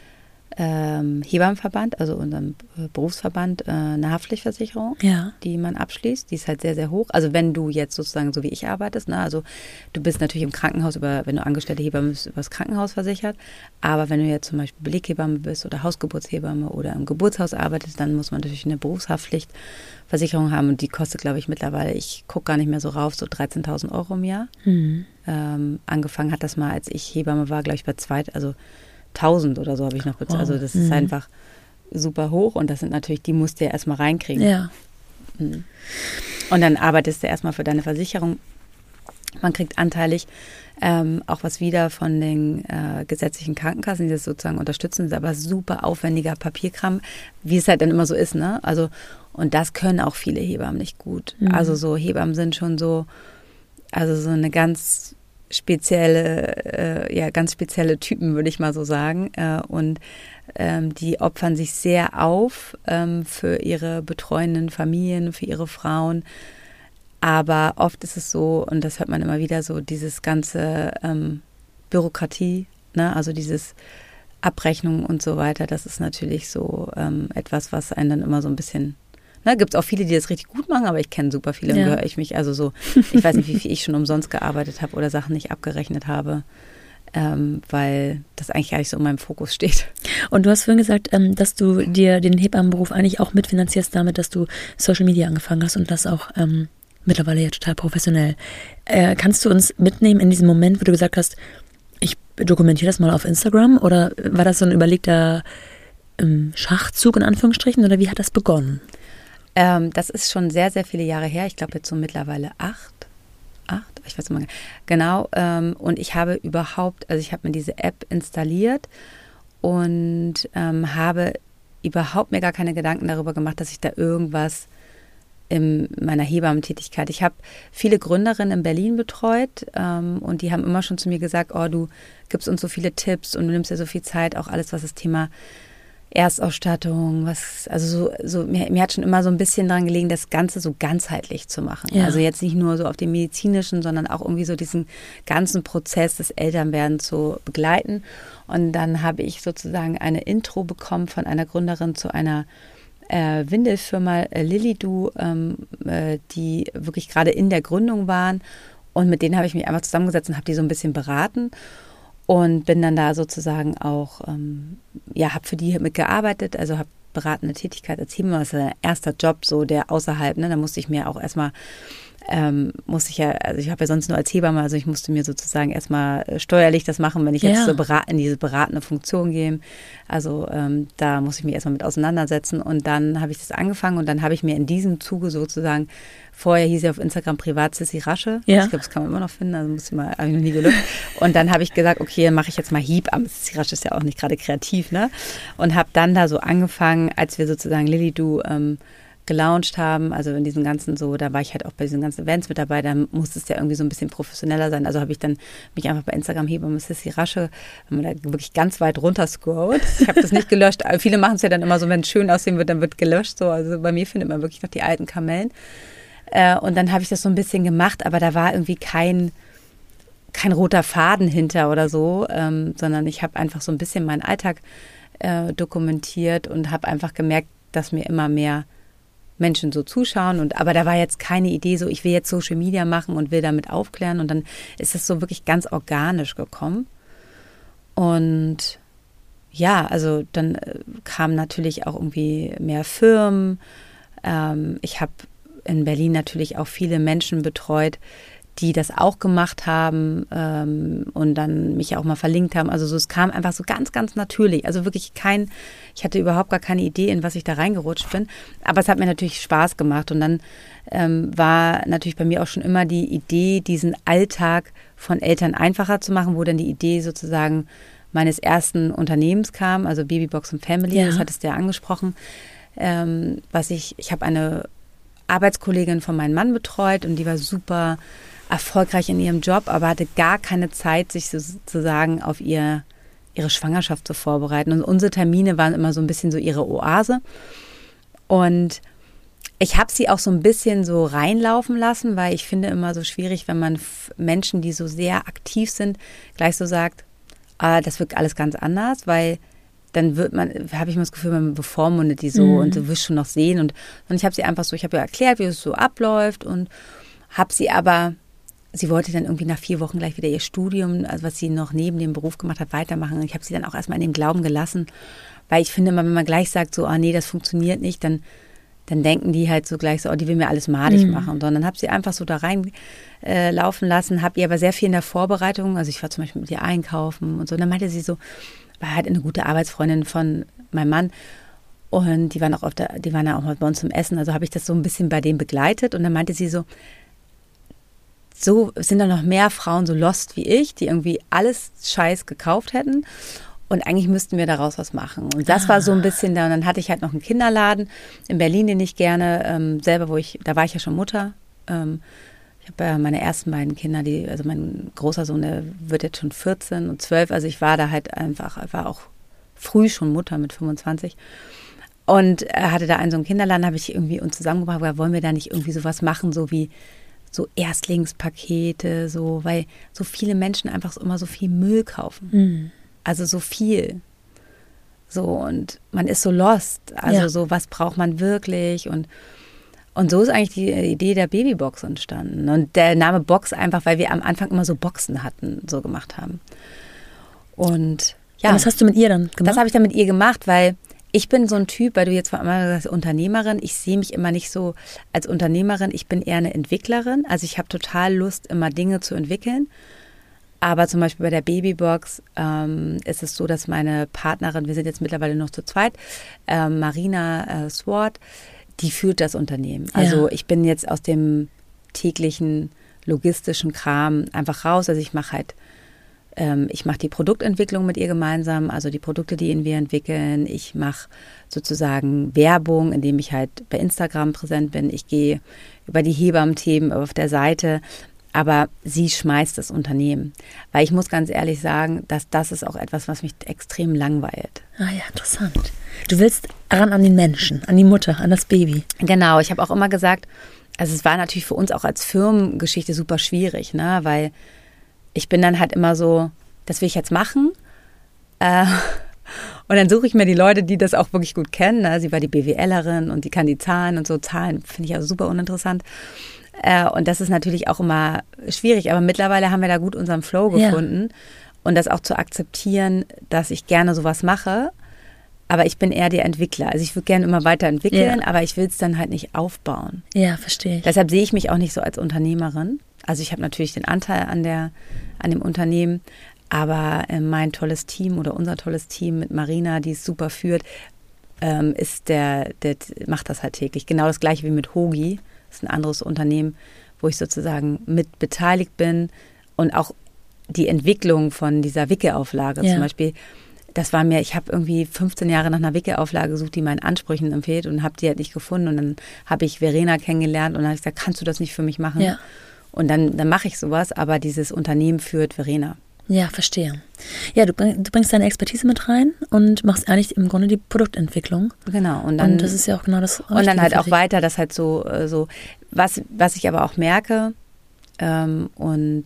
ähm, Hebammenverband, also unseren äh, Berufsverband, äh, eine Haftpflichtversicherung, ja. die man abschließt. Die ist halt sehr, sehr hoch. Also wenn du jetzt sozusagen so wie ich arbeitest, ne, also du bist natürlich im Krankenhaus, über, wenn du angestellte Hebamme bist, über das Krankenhaus versichert. Aber wenn du jetzt zum Beispiel Beleghebamme bist oder Hausgeburtshebamme oder im Geburtshaus arbeitest, dann muss man natürlich eine Berufshaftpflichtversicherung haben. Und die kostet, glaube ich, mittlerweile, ich gucke gar nicht mehr so rauf, so dreizehntausend Euro im Jahr. Mhm. Ähm, angefangen hat das mal, als ich Hebamme war, glaube ich, bei zwei, also tausend oder so habe ich noch bezahlt. Wow. Also das ist mhm. einfach super hoch und das sind natürlich, die musst du ja erstmal reinkriegen. Ja. Mhm. Und dann arbeitest du erstmal für deine Versicherung. Man kriegt anteilig ähm, auch was wieder von den äh, gesetzlichen Krankenkassen, die das sozusagen unterstützen. Das ist aber super aufwendiger Papierkram, wie es halt dann immer so ist, ne? Also, und das können auch viele Hebammen nicht gut. Mhm. Also so Hebammen sind schon so, also so eine ganz spezielle, äh, ja, ganz spezielle Typen, würde ich mal so sagen. Äh, und ähm, die opfern sich sehr auf ähm, für ihre betreuenden Familien, für ihre Frauen. Aber oft ist es so, und das hört man immer wieder so, dieses ganze ähm, Bürokratie, ne, also dieses Abrechnung und so weiter, das ist natürlich so ähm, etwas, was einen dann immer so ein bisschen, ne, gibt es auch viele, die das richtig gut machen, aber ich kenne super viele ja. und gehöre ich mich, also so, ich weiß nicht, wie viel ich schon umsonst gearbeitet habe oder Sachen nicht abgerechnet habe, ähm, weil das eigentlich gar nicht so in meinem Fokus steht. Und du hast vorhin gesagt, ähm, dass du dir den Hebammenberuf eigentlich auch mitfinanzierst damit, dass du Social Media angefangen hast und das auch ähm, mittlerweile ja total professionell. Äh, kannst du uns mitnehmen in diesem Moment, wo du gesagt hast, ich dokumentiere das mal auf Instagram, oder war das so ein überlegter ähm, Schachzug in Anführungsstrichen, oder wie hat das begonnen? Ähm, das ist schon sehr, sehr viele Jahre her. Ich glaube jetzt so mittlerweile acht. Acht? Ich weiß nicht mehr genau. Ähm, und ich habe überhaupt, also ich habe mir diese App installiert und ähm, habe überhaupt mir gar keine Gedanken darüber gemacht, dass ich da irgendwas in meiner Hebammentätigkeit. Ich habe viele Gründerinnen in Berlin betreut ähm, und die haben immer schon zu mir gesagt, oh, du gibst uns so viele Tipps und du nimmst dir so viel Zeit, auch alles, was das Thema Erstausstattung, was, also so, so mir, mir hat schon immer so ein bisschen daran gelegen, das Ganze so ganzheitlich zu machen. Ja. Also jetzt nicht nur so auf dem medizinischen, sondern auch irgendwie so diesen ganzen Prozess des Elternwerdens zu begleiten. Und dann habe ich sozusagen eine Intro bekommen von einer Gründerin zu einer äh, Windelfirma äh, Lilidu, ähm, äh, die wirklich gerade in der Gründung waren. Und mit denen habe ich mich einfach zusammengesetzt und habe die so ein bisschen beraten. Und bin dann da sozusagen auch, ähm, ja, habe für die mitgearbeitet, also habe beratende Tätigkeit als Hebamme, das ist ein erster Job, so der außerhalb, ne, da musste ich mir auch erstmal, ähm, musste ich ja, also ich habe ja sonst nur als Hebamme, also ich musste mir sozusagen erstmal steuerlich das machen, wenn ich jetzt ja. so berat, in diese beratende Funktion gehe, also ähm, da muss ich mich erstmal mit auseinandersetzen und dann habe ich das angefangen und dann habe ich mir in diesem Zuge sozusagen, vorher hieß sie auf Instagram privat Sissi Rasche. Ja. Ich glaube, das kann man immer noch finden, also muss ich mal, habe ich noch nie gelöscht. Und dann habe ich gesagt, okay, dann mache ich jetzt mal Hebamme. Sissi Rasche ist ja auch nicht gerade kreativ, ne? Und habe dann da so angefangen, als wir sozusagen Lilidu ähm, gelauncht haben, also in diesen ganzen so, da war ich halt auch bei diesen ganzen Events mit dabei, da musste es ja irgendwie so ein bisschen professioneller sein. Also habe ich dann mich einfach bei Instagram Hebamme Sissi Rasche, wenn man da wirklich ganz weit runter scrollt. Ich habe das nicht gelöscht. Viele machen es ja dann immer so, wenn es schön aussehen wird, dann wird gelöscht. So. Also bei mir findet man wirklich noch die alten Kamellen. Und dann habe ich das so ein bisschen gemacht, aber da war irgendwie kein, kein roter Faden hinter oder so, ähm, sondern ich habe einfach so ein bisschen meinen Alltag äh, dokumentiert und habe einfach gemerkt, dass mir immer mehr Menschen so zuschauen. Und aber da war jetzt keine Idee, so ich will jetzt Social Media machen und will damit aufklären. Und dann ist das so wirklich ganz organisch gekommen. Und ja, also dann äh, kamen natürlich auch irgendwie mehr Firmen. Ähm, ich habe in Berlin natürlich auch viele Menschen betreut, die das auch gemacht haben ähm, und dann mich auch mal verlinkt haben. Also so, es kam einfach so ganz, ganz natürlich. Also wirklich kein, ich hatte überhaupt gar keine Idee, in was ich da reingerutscht bin. Aber es hat mir natürlich Spaß gemacht. Und dann ähm, war natürlich bei mir auch schon immer die Idee, diesen Alltag von Eltern einfacher zu machen, wo dann die Idee sozusagen meines ersten Unternehmens kam, also Babybox und Family, ja. Das hattest du ja angesprochen. Ähm, was ich, ich habe eine Arbeitskollegin von meinem Mann betreut und die war super erfolgreich in ihrem Job, aber hatte gar keine Zeit, sich sozusagen auf ihr, ihre Schwangerschaft zu vorbereiten. Und unsere Termine waren immer so ein bisschen so ihre Oase. Und ich habe sie auch so ein bisschen so reinlaufen lassen, weil ich finde immer so schwierig, wenn man Menschen, die so sehr aktiv sind, gleich so sagt, ah, das wirkt alles ganz anders, weil dann wird man, habe ich mal das Gefühl, man bevormundet die so mhm. und du wirst schon noch sehen. Und, und ich habe sie einfach so, ich habe ihr erklärt, wie es so abläuft und habe sie aber, sie wollte dann irgendwie nach vier Wochen gleich wieder ihr Studium, also was sie noch neben dem Beruf gemacht hat, weitermachen. Und ich habe sie dann auch erstmal in dem Glauben gelassen, weil ich finde immer, wenn man gleich sagt so, ah nee, das funktioniert nicht, dann, dann denken die halt so gleich so, oh, die will mir alles madig mhm. machen. Und dann habe sie einfach so da rein äh, laufen lassen, habe ihr aber sehr viel in der Vorbereitung, also ich war zum Beispiel mit ihr einkaufen und so, und dann meinte sie so, war halt eine gute Arbeitsfreundin von meinem Mann und die waren auch auf der, die waren ja auch mal bei uns zum Essen, also habe ich das so ein bisschen bei denen begleitet und dann meinte sie so, so sind da noch mehr Frauen so lost wie ich, die irgendwie alles Scheiß gekauft hätten und eigentlich müssten wir daraus was machen. Und das ah. war so ein bisschen da und dann hatte ich halt noch einen Kinderladen in Berlin, den ich gerne ähm, selber, wo ich, da war ich ja schon Mutter, ähm, ich habe ja meine ersten beiden Kinder, die, also mein großer Sohn, der wird jetzt schon vierzehn und zwölf, also ich war da halt einfach, war auch früh schon Mutter mit fünfundzwanzig und hatte da einen so einen Kinderladen, habe ich irgendwie uns zusammengebracht, wollen wir da nicht irgendwie sowas machen, so wie so Erstlingspakete, so, weil so viele Menschen einfach so immer so viel Müll kaufen. Mhm. Also so viel. So, und man ist so lost. Also ja. so, was braucht man wirklich? Und, und so ist eigentlich die Idee der Babybox entstanden. Und der Name Box einfach, weil wir am Anfang immer so Boxen hatten, so gemacht haben. Und ja. Und was hast du mit ihr dann gemacht? Das habe ich dann mit ihr gemacht, weil ich bin so ein Typ, weil du jetzt mal gesagt hast, Unternehmerin, ich sehe mich immer nicht so als Unternehmerin, ich bin eher eine Entwicklerin. Also ich habe total Lust, immer Dinge zu entwickeln. Aber zum Beispiel bei der Babybox ähm, ist es so, dass meine Partnerin, wir sind jetzt mittlerweile noch zu zweit, äh, Marina äh, Swart, die führt das Unternehmen. Also ja. ich bin jetzt aus dem täglichen logistischen Kram einfach raus. Also ich mache halt Ich mache die Produktentwicklung mit ihr gemeinsam, also die Produkte, die wir entwickeln. Ich mache sozusagen Werbung, indem ich halt bei Instagram präsent bin. Ich gehe über die Hebammen-Themen auf der Seite, aber sie schmeißt das Unternehmen. Weil ich muss ganz ehrlich sagen, dass das ist auch etwas, was mich extrem langweilt. Ah ja, interessant. Du willst ran an den Menschen, an die Mutter, an das Baby. Genau, ich habe auch immer gesagt, also es war natürlich für uns auch als Firmengeschichte super schwierig, ne, weil ich bin dann halt immer so, das will ich jetzt machen. Äh, und dann suche ich mir die Leute, die das auch wirklich gut kennen. Ne? Sie war die BWLerin und die kann die Zahlen und so. Zahlen finde ich auch super uninteressant. Äh, und das ist natürlich auch immer schwierig. Aber mittlerweile haben wir da gut unseren Flow gefunden. Ja. Und das auch zu akzeptieren, dass ich gerne sowas mache. Aber ich bin eher der Entwickler. Also ich würde gerne immer weiterentwickeln, ja. aber ich will es dann halt nicht aufbauen. Ja, verstehe ich. Deshalb sehe ich mich auch nicht so als Unternehmerin. Also ich habe natürlich den Anteil an der, an dem Unternehmen, aber mein tolles Team oder unser tolles Team mit Marina, die es super führt, ähm, ist der, der macht das halt täglich. Genau das gleiche wie mit Hogi. Das ist ein anderes Unternehmen, wo ich sozusagen mit beteiligt bin und auch die Entwicklung von dieser Wicke-Auflage ja. zum Beispiel. Das war mir, ich habe irgendwie fünfzehn Jahre nach einer Wicke-Auflage gesucht, die meinen Ansprüchen empfiehlt und habe die halt nicht gefunden. Und dann habe ich Verena kennengelernt und dann habe ich gesagt, kannst du das nicht für mich machen? Ja. Und dann, dann mache ich sowas, aber dieses Unternehmen führt Verena. Ja, verstehe. Ja, du, bring, du bringst deine Expertise mit rein und machst eigentlich im Grunde die Produktentwicklung. Genau. Und, dann, und das ist ja auch genau das. Und dann halt auch weiter, das halt so, so was, was ich aber auch merke ähm, und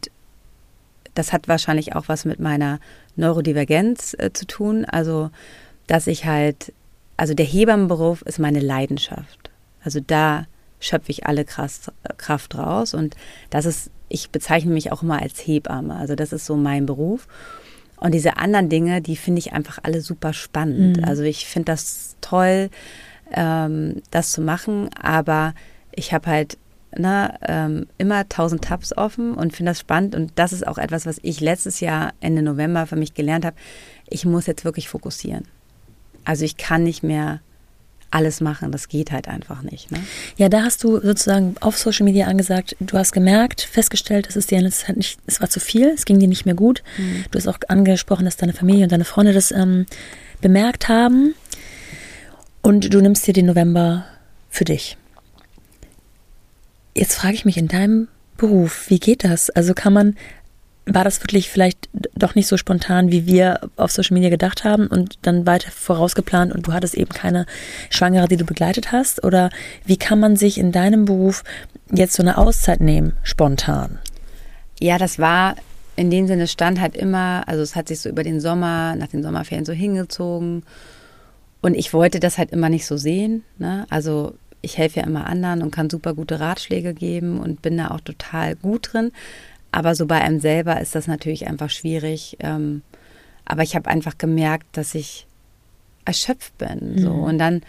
das hat wahrscheinlich auch was mit meiner Neurodivergenz äh, zu tun. Also, dass ich halt, also der Hebammenberuf ist meine Leidenschaft. Also da schöpfe ich alle Kraft, Kraft raus und das ist, ich bezeichne mich auch immer als Hebamme, also das ist so mein Beruf. Und diese anderen Dinge, die finde ich einfach alle super spannend. Mhm. Also ich finde das toll, ähm, das zu machen, aber ich habe halt ne, ähm, immer tausend Tabs offen und finde das spannend. Und das ist auch etwas, was ich letztes Jahr Ende November für mich gelernt habe. Ich muss jetzt wirklich fokussieren. Also ich kann nicht mehr alles machen, das geht halt einfach nicht. Ne? Ja, da hast du sozusagen auf Social Media angesagt, du hast gemerkt, festgestellt, dass es dir es halt nicht, es war zu viel, es ging dir nicht mehr gut. Mhm. Du hast auch angesprochen, dass deine Familie und deine Freunde das ähm, bemerkt haben und du nimmst dir den November für dich. Jetzt frage ich mich in deinem Beruf, wie geht das? Also kann man, war das wirklich vielleicht doch nicht so spontan, wie wir auf Social Media gedacht haben und dann weiter vorausgeplant und du hattest eben keine Schwangere, die du begleitet hast? Oder wie kann man sich in deinem Beruf jetzt so eine Auszeit nehmen, spontan? Ja, das war in dem Sinne, stand halt immer, also es hat sich so über den Sommer, nach den Sommerferien so hingezogen und ich wollte das halt immer nicht so sehen, ne? Also ich helfe ja immer anderen und kann super gute Ratschläge geben und bin da auch total gut drin. Aber so bei einem selber ist das natürlich einfach schwierig. Ähm, aber ich habe einfach gemerkt, dass ich erschöpft bin. So. Und dann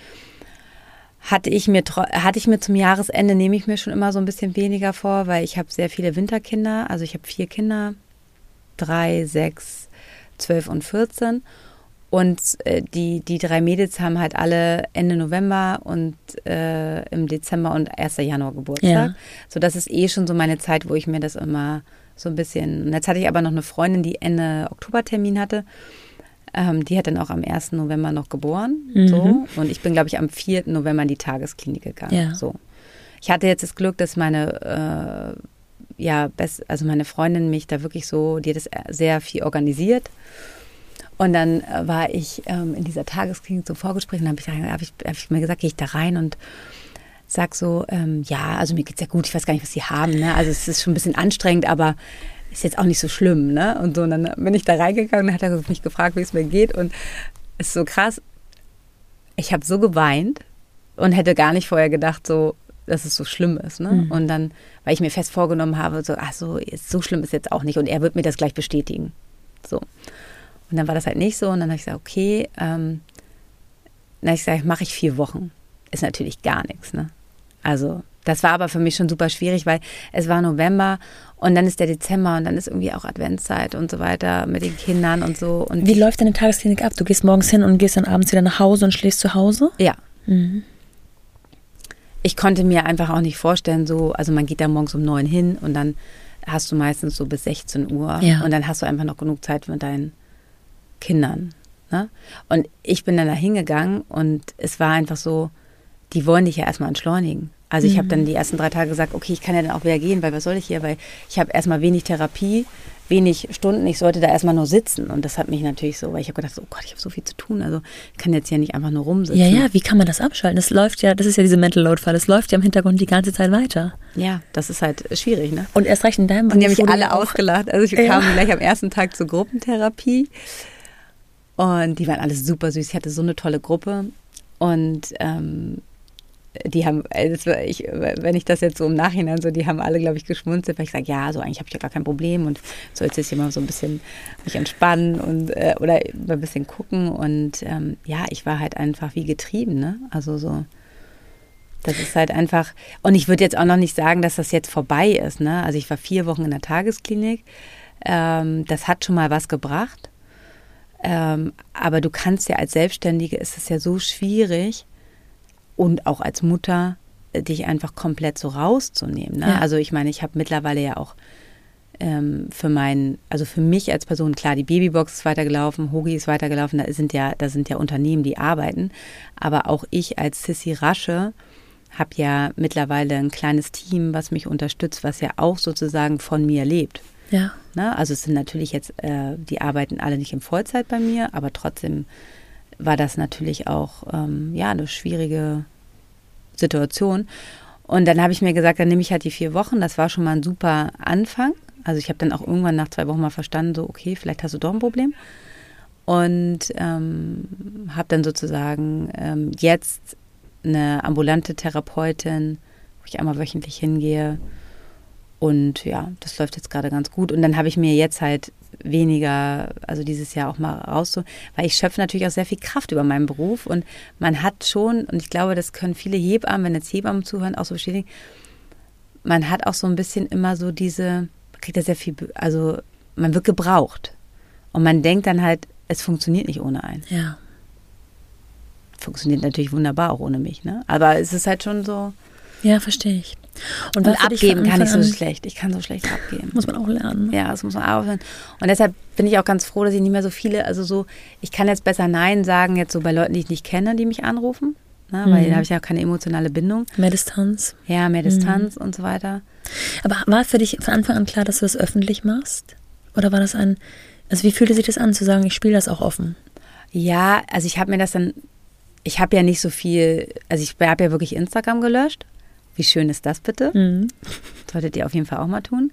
hatte ich mir hatte ich mir zum Jahresende, nehme ich mir schon immer so ein bisschen weniger vor, weil ich habe sehr viele Winterkinder. Also ich habe vier Kinder, drei, sechs, zwölf und vierzehn. Und äh, die, die drei Mädels haben halt alle Ende November und äh, im Dezember und ersten Januar Geburtstag. Ja. So, das ist eh schon so meine Zeit, wo ich mir das immer so ein bisschen... Und jetzt hatte ich aber noch eine Freundin, die Ende Oktober Termin hatte. Ähm, die hat dann auch am ersten November noch geboren. Mhm. So. Und ich bin, glaube ich, am vierten November in die Tagesklinik gegangen. Ja. So. Ich hatte jetzt das Glück, dass meine, äh, ja, best, also meine Freundin mich da wirklich so, die hat das sehr viel organisiert. Und dann äh, war ich ähm, in dieser Tagesklinik zum Vorgespräch und habe ich, hab ich, hab ich mir gesagt, gehe ich da rein und sag so, ähm, ja, also mir geht's ja gut, ich weiß gar nicht, was sie haben, ne? Also es ist schon ein bisschen anstrengend, aber ist jetzt auch nicht so schlimm, ne? Und so, und dann bin ich da reingegangen und hat er mich gefragt, wie es mir geht und es ist so krass, ich habe so geweint und hätte gar nicht vorher gedacht, so, dass es so schlimm ist, ne? Mhm. Und dann, weil ich mir fest vorgenommen habe, so, ach so, so schlimm ist jetzt auch nicht und er wird mir das gleich bestätigen, so. Und dann war das halt nicht so und dann habe ich gesagt, okay, ähm, dann habe ich gesagt, mache ich vier Wochen. Ist natürlich gar nichts, ne? Also das war aber für mich schon super schwierig, weil es war November und dann ist der Dezember und dann ist irgendwie auch Adventszeit und so weiter mit den Kindern und so. Und wie läuft deine Tagesklinik ab? Du gehst morgens hin und gehst dann abends wieder nach Hause und schläfst zu Hause? Ja. Mhm. Ich konnte mir einfach auch nicht vorstellen, so, also man geht da morgens um neun hin und dann hast du meistens so bis sechzehn Uhr ja. Und dann hast du einfach noch genug Zeit mit deinen Kindern. Ne? Und ich bin dann da hingegangen und es war einfach so, die wollen dich ja erstmal entschleunigen. Also ich mhm. habe dann die ersten drei Tage gesagt, okay, ich kann ja dann auch wieder gehen, weil was soll ich hier? Weil ich habe erstmal wenig Therapie, wenig Stunden, ich sollte da erstmal nur sitzen. Und das hat mich natürlich so, weil ich habe gedacht, oh Gott, ich habe so viel zu tun, also ich kann jetzt hier nicht einfach nur rumsitzen. Ja, ja, wie kann man das abschalten? Das läuft ja, das ist ja diese Mental Load-Fall, das läuft ja im Hintergrund die ganze Zeit weiter. Ja, das ist halt schwierig, ne? Und erst recht in deinem Beruf. Und die haben mich alle ausgelacht. Also ich ja. kam gleich am ersten Tag zur Gruppentherapie. Und die waren alle super süß. Ich hatte so eine tolle Gruppe. Und ähm, die haben, das war ich, wenn ich das jetzt so im Nachhinein so, die haben alle, glaube ich, geschmunzelt, weil ich sage, ja, so eigentlich habe ich ja gar kein Problem und soll jetzt hier mal so ein bisschen mich entspannen und äh, oder ein bisschen gucken. Und ähm, ja, ich war halt einfach wie getrieben, ne? Also so, das ist halt einfach, und ich würde jetzt auch noch nicht sagen, dass das jetzt vorbei ist, ne? Also ich war vier Wochen in der Tagesklinik. Ähm, das hat schon mal was gebracht. Ähm, aber du kannst ja als Selbstständige, ist es ja so schwierig und auch als Mutter, dich einfach komplett so rauszunehmen. Ne? Ja. Also ich meine, ich habe mittlerweile ja auch ähm, für meinen, also für mich als Person, klar, die Babybox ist weitergelaufen, Hogi ist weitergelaufen, da sind ja, da sind ja Unternehmen, die arbeiten. Aber auch ich als Sissi Rasche habe ja mittlerweile ein kleines Team, was mich unterstützt, was ja auch sozusagen von mir lebt. Ja. Ne? Also es sind natürlich jetzt, äh, die arbeiten alle nicht in Vollzeit bei mir, aber trotzdem war das natürlich auch ähm, ja, eine schwierige Situation. Und dann habe ich mir gesagt, dann nehme ich halt die vier Wochen. Das war schon mal ein super Anfang. Also ich habe dann auch irgendwann nach zwei Wochen mal verstanden, so okay, vielleicht hast du doch ein Problem. Und ähm, habe dann sozusagen ähm, jetzt eine ambulante Therapeutin, wo ich einmal wöchentlich hingehe. Und ja, das läuft jetzt gerade ganz gut. Und dann habe ich mir jetzt halt weniger, also dieses Jahr auch mal raus, so, weil ich schöpfe natürlich auch sehr viel Kraft über meinen Beruf. Und man hat schon, und ich glaube, das können viele Hebammen, wenn jetzt Hebammen zuhören, auch so bestätigen, man hat auch so ein bisschen immer so diese, man kriegt ja sehr viel, also man wird gebraucht. Und man denkt dann halt, es funktioniert nicht ohne einen. Ja. Funktioniert natürlich wunderbar auch ohne mich, ne? Aber es ist halt schon so. Ja, verstehe ich. Und, und abgeben kann ich so schlecht. Ich kann so schlecht abgeben. Muss man auch lernen. Ja, das muss man auch lernen. Und deshalb bin ich auch ganz froh, dass ich nicht mehr so viele, also so, ich kann jetzt besser Nein sagen, jetzt so bei Leuten, die ich nicht kenne, die mich anrufen. Ne? Weil mhm. da habe ich ja auch keine emotionale Bindung. Mehr Distanz. Ja, mehr Distanz mhm. und so weiter. Aber war für dich von Anfang an klar, dass du das öffentlich machst? Oder war das ein, also wie fühlte sich das an, zu sagen, ich spiele das auch offen? Ja, also ich habe mir das dann, ich habe ja nicht so viel, also ich habe ja wirklich Instagram gelöscht. Wie schön ist das bitte? Mhm. Solltet ihr auf jeden Fall auch mal tun.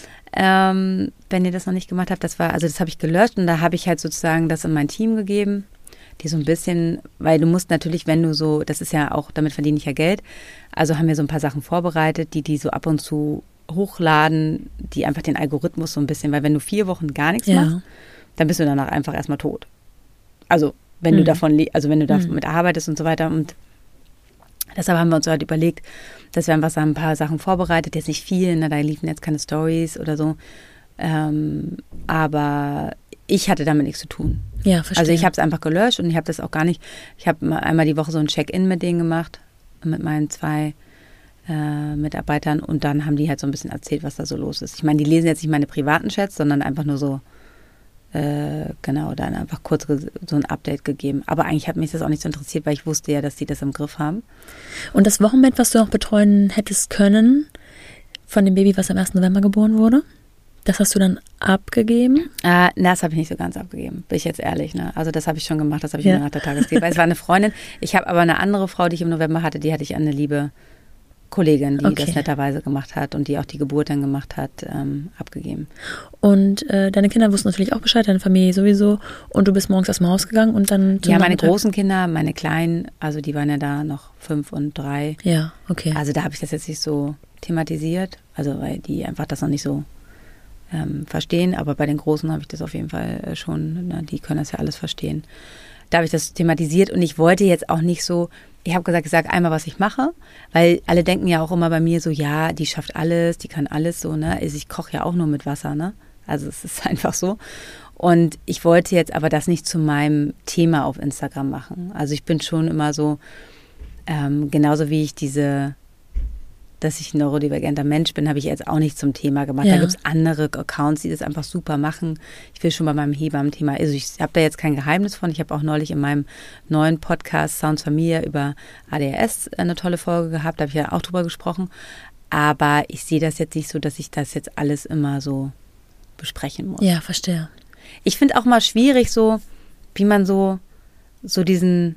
Ähm, wenn ihr das noch nicht gemacht habt, das war, also das habe ich gelöscht und da habe ich halt sozusagen das in mein Team gegeben, die so ein bisschen, weil du musst natürlich, wenn du so, das ist ja auch, damit verdiene ich ja Geld, also haben wir so ein paar Sachen vorbereitet, die die so ab und zu hochladen, die einfach den Algorithmus so ein bisschen, weil wenn du vier Wochen gar nichts ja. machst, dann bist du danach einfach erstmal tot. Also wenn mhm. du davon, also wenn du damit mhm. arbeitest und so weiter und deshalb haben wir uns halt überlegt, dass wir einfach so ein paar Sachen vorbereitet, jetzt nicht viel, ne, da liefen jetzt keine Stories oder so, ähm, aber ich hatte damit nichts zu tun. Ja, verstehe. Also ich habe es einfach gelöscht und ich habe das auch gar nicht, ich habe einmal die Woche so ein Check-in mit denen gemacht, mit meinen zwei äh, Mitarbeitern und dann haben die halt so ein bisschen erzählt, was da so los ist. Ich meine, die lesen jetzt nicht meine privaten Chats, sondern einfach nur so, Äh, genau, dann einfach kurz so ein Update gegeben. Aber eigentlich hat mich das auch nicht so interessiert, weil ich wusste ja, dass die das im Griff haben. Und das Wochenbett, was du noch betreuen hättest können, von dem Baby, was am ersten November geboren wurde, das hast du dann abgegeben? Äh, das habe ich nicht so ganz abgegeben, bin ich jetzt ehrlich. Ne? Also das habe ich schon gemacht, das habe ich ja. nach der Tagesgeber. Es war eine Freundin. Ich habe aber eine andere Frau, die ich im November hatte, die hatte ich an eine liebe Kollegin, die okay. das netterweise gemacht hat und die auch die Geburt dann gemacht hat, ähm, abgegeben. Und äh, deine Kinder wussten natürlich auch Bescheid, deine Familie sowieso. Und du bist morgens aus dem Haus gegangen und dann... Ja, meine großen Kinder, meine kleinen, also die waren ja da noch fünf und drei. Ja, okay. Also da habe ich das jetzt nicht so thematisiert, also weil die einfach das noch nicht so ähm, verstehen. Aber bei den Großen habe ich das auf jeden Fall schon, na, die können das ja alles verstehen. Da habe ich das thematisiert und ich wollte jetzt auch nicht so... Ich habe gesagt, ich sage einmal, was ich mache, weil alle denken ja auch immer bei mir so, ja, die schafft alles, die kann alles so, ne? Also ich koche ja auch nur mit Wasser, ne? Also es ist einfach so. Und ich wollte jetzt aber das nicht zu meinem Thema auf Instagram machen. Also ich bin schon immer so, ähm, genauso wie ich diese, dass ich ein neurodivergenter Mensch bin, habe ich jetzt auch nicht zum Thema gemacht. Ja. Da gibt es andere Accounts, die das einfach super machen. Ich will schon bei meinem Hebammen-Thema, also ich habe da jetzt kein Geheimnis von. Ich habe auch neulich in meinem neuen Podcast Sounds Familie über A D H S eine tolle Folge gehabt, da habe ich ja auch drüber gesprochen. Aber ich sehe das jetzt nicht so, dass ich das jetzt alles immer so besprechen muss. Ja, verstehe. Ich finde auch mal schwierig so, wie man so, so diesen,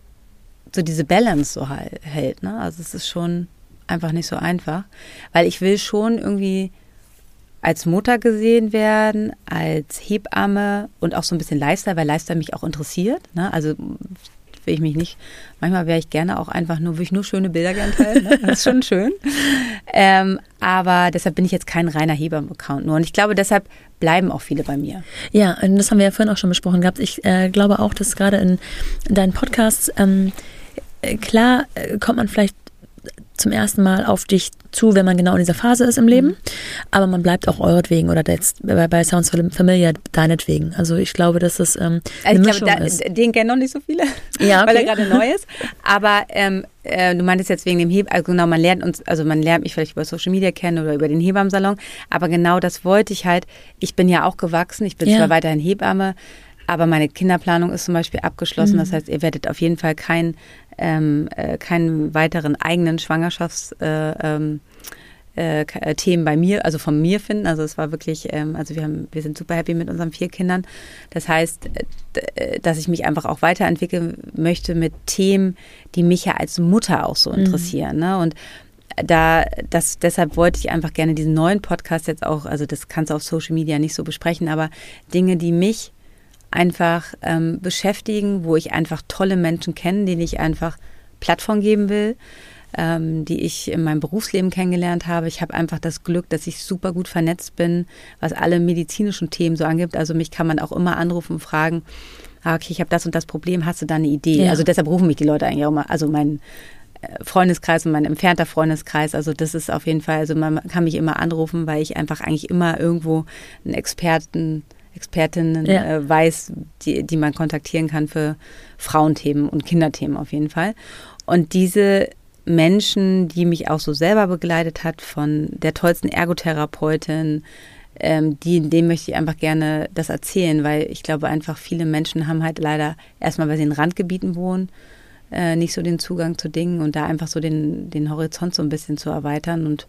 so diese Balance so halt, hält, ne? Also es ist schon einfach nicht so einfach, weil ich will schon irgendwie als Mutter gesehen werden, als Hebamme und auch so ein bisschen Lifestyle, weil Lifestyle mich auch interessiert, ne? Also will ich mich nicht, manchmal wäre ich gerne auch einfach nur, würde ich nur schöne Bilder gerne teilen, ne? Das ist schon schön. Ähm, aber deshalb bin ich jetzt kein reiner Hebammen-Account nur und ich glaube, deshalb bleiben auch viele bei mir. Ja, und das haben wir ja vorhin auch schon besprochen gehabt. Ich äh, glaube auch, dass gerade in, in deinen Podcasts, ähm, klar äh, kommt man vielleicht zum ersten Mal auf dich zu, wenn man genau in dieser Phase ist im Leben. Mhm. Aber man bleibt auch euretwegen oder jetzt bei, bei Sounds Familia deinetwegen. Also ich glaube, dass das ähm, eine also ich Mischung glaube, da, ist. Den kennen noch nicht so viele, ja, okay. weil er gerade neu ist. Aber ähm, äh, du meintest jetzt wegen dem Hebammen, also genau, man lernt uns, also man lernt mich vielleicht über Social Media kennen oder über den Hebammensalon. Aber genau das wollte ich halt. Ich bin ja auch gewachsen. Ich bin ja. zwar weiterhin Hebamme, aber meine Kinderplanung ist zum Beispiel abgeschlossen. Mhm. Das heißt, ihr werdet auf jeden Fall kein Ähm, äh, keinen weiteren eigenen Schwangerschaftsthemen äh, äh, bei mir, also von mir finden. Also es war wirklich, ähm, also wir haben, wir sind super happy mit unseren vier Kindern. Das heißt, äh, dass ich mich einfach auch weiterentwickeln möchte mit Themen, die mich ja als Mutter auch so interessieren. Mhm. Ne? Und da, das, deshalb wollte ich einfach gerne diesen neuen Podcast jetzt auch, also das kannst du auf Social Media nicht so besprechen, aber Dinge, die mich einfach ähm, beschäftigen, wo ich einfach tolle Menschen kenne, denen ich einfach Plattform geben will, ähm, die ich in meinem Berufsleben kennengelernt habe. Ich habe einfach das Glück, dass ich super gut vernetzt bin, was alle medizinischen Themen so angibt. Also mich kann man auch immer anrufen und fragen, ah, okay, ich habe das und das Problem, hast du da eine Idee? Ja. Also deshalb rufen mich die Leute eigentlich auch mal, also mein Freundeskreis und mein entfernter Freundeskreis, also das ist auf jeden Fall, also man kann mich immer anrufen, weil ich einfach eigentlich immer irgendwo einen Experten, Expertinnen ja. äh, weiß, die, die man kontaktieren kann für Frauenthemen und Kinderthemen auf jeden Fall. Und diese Menschen, die mich auch so selber begleitet hat, von der tollsten Ergotherapeutin, ähm, die, dem möchte ich einfach gerne das erzählen, weil ich glaube einfach, viele Menschen haben halt leider erstmal, weil sie in Randgebieten wohnen, äh, nicht so den Zugang zu Dingen und da einfach so den, den Horizont so ein bisschen zu erweitern und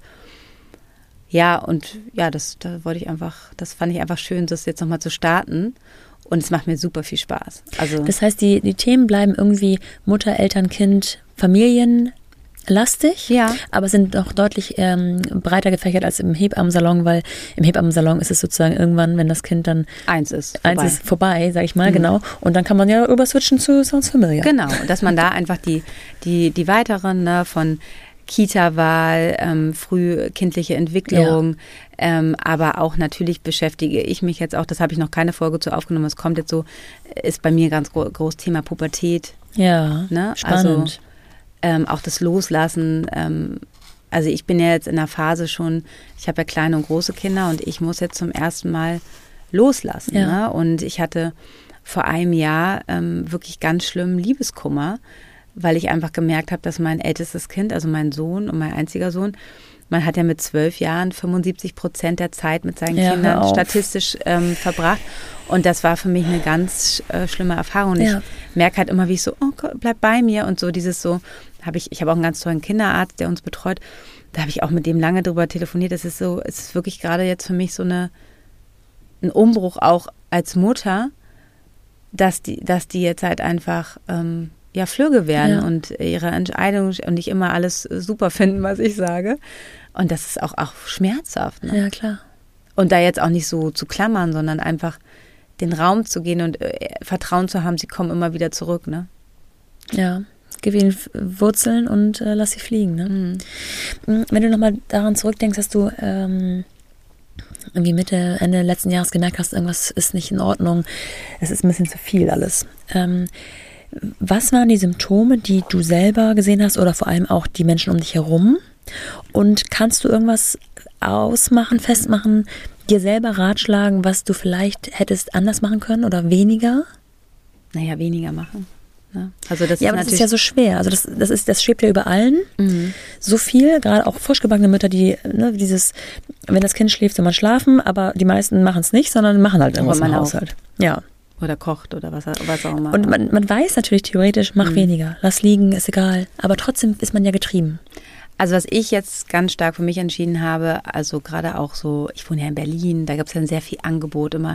ja, und ja, das, da wollte ich einfach, das fand ich einfach schön, das jetzt nochmal zu starten. Und es macht mir super viel Spaß. Also das heißt, die, die Themen bleiben irgendwie Mutter, Eltern, Kind, Familienlastig, ja. aber sind noch deutlich ähm, breiter gefächert als im Hebammensalon, weil im Hebammensalon ist es sozusagen irgendwann, wenn das Kind dann eins ist vorbei, eins ist vorbei, sag ich mal, mhm. genau. Und dann kann man ja überswitchen zu Sounds Familiar. Genau, dass man da einfach die, die, die weiteren ne, von Kita-Wahl, ähm, frühkindliche Entwicklung, ja. ähm, aber auch natürlich beschäftige ich mich jetzt auch, das habe ich noch keine Folge zu aufgenommen, es kommt jetzt so, ist bei mir ganz gro- groß Thema Pubertät. Ja, ne? spannend. Also ähm, auch das Loslassen, ähm, also ich bin ja jetzt in der Phase schon, ich habe ja kleine und große Kinder und ich muss jetzt zum ersten Mal loslassen. Ja. Ne? Und ich hatte vor einem Jahr ähm, wirklich ganz schlimmen Liebeskummer, weil ich einfach gemerkt habe, dass mein ältestes Kind, also mein Sohn und mein einziger Sohn, man hat ja mit zwölf Jahren fünfundsiebzig Prozent der Zeit mit seinen ja, Kindern statistisch ähm, verbracht. Und das war für mich eine ganz äh, schlimme Erfahrung. Und ja. ich merke halt immer, wie ich so, oh Gott, bleib bei mir. Und so dieses so, habe ich, ich habe auch einen ganz tollen Kinderarzt, der uns betreut. Da habe ich auch mit dem lange drüber telefoniert. Das ist so, es ist wirklich gerade jetzt für mich so eine, ein Umbruch auch als Mutter, dass die, dass die jetzt halt einfach ähm, ja, flügge werden ja. und ihre Entscheidung und nicht immer alles super finden, was ich sage. Und das ist auch, auch schmerzhaft. Ne? Ja, klar. Und da jetzt auch nicht so zu klammern, sondern einfach den Raum zu gehen und äh, Vertrauen zu haben, sie kommen immer wieder zurück. Ne? Ja, gib ihnen Wurzeln und äh, lass sie fliegen. Ne? Mhm. Wenn du nochmal daran zurückdenkst, dass du ähm, irgendwie Mitte, Ende letzten Jahres gemerkt hast, irgendwas ist nicht in Ordnung, es ist ein bisschen zu viel alles. Ähm, Was waren die Symptome, die du selber gesehen hast oder vor allem auch die Menschen um dich herum? Und kannst du irgendwas ausmachen, festmachen, dir selber ratschlagen, was du vielleicht hättest anders machen können oder weniger? Naja, weniger machen. Ne? Also das ja, ist aber das ist ja so schwer. Also das, das, ist, das schwebt ja über allen. Mhm. So viel, gerade auch frisch gebackene Mütter, die ne, dieses, wenn das Kind schläft, soll man schlafen, aber die meisten machen es nicht, sondern machen halt irgendwas im Haushalt. Ja. Oder kocht oder was, was auch immer. Und man, man weiß natürlich theoretisch, mach mhm. weniger, lass liegen, ist egal. Aber trotzdem ist man ja getrieben. Also was ich jetzt ganz stark für mich entschieden habe, also gerade auch so, ich wohne ja in Berlin, da gibt es ja sehr viel Angebot immer.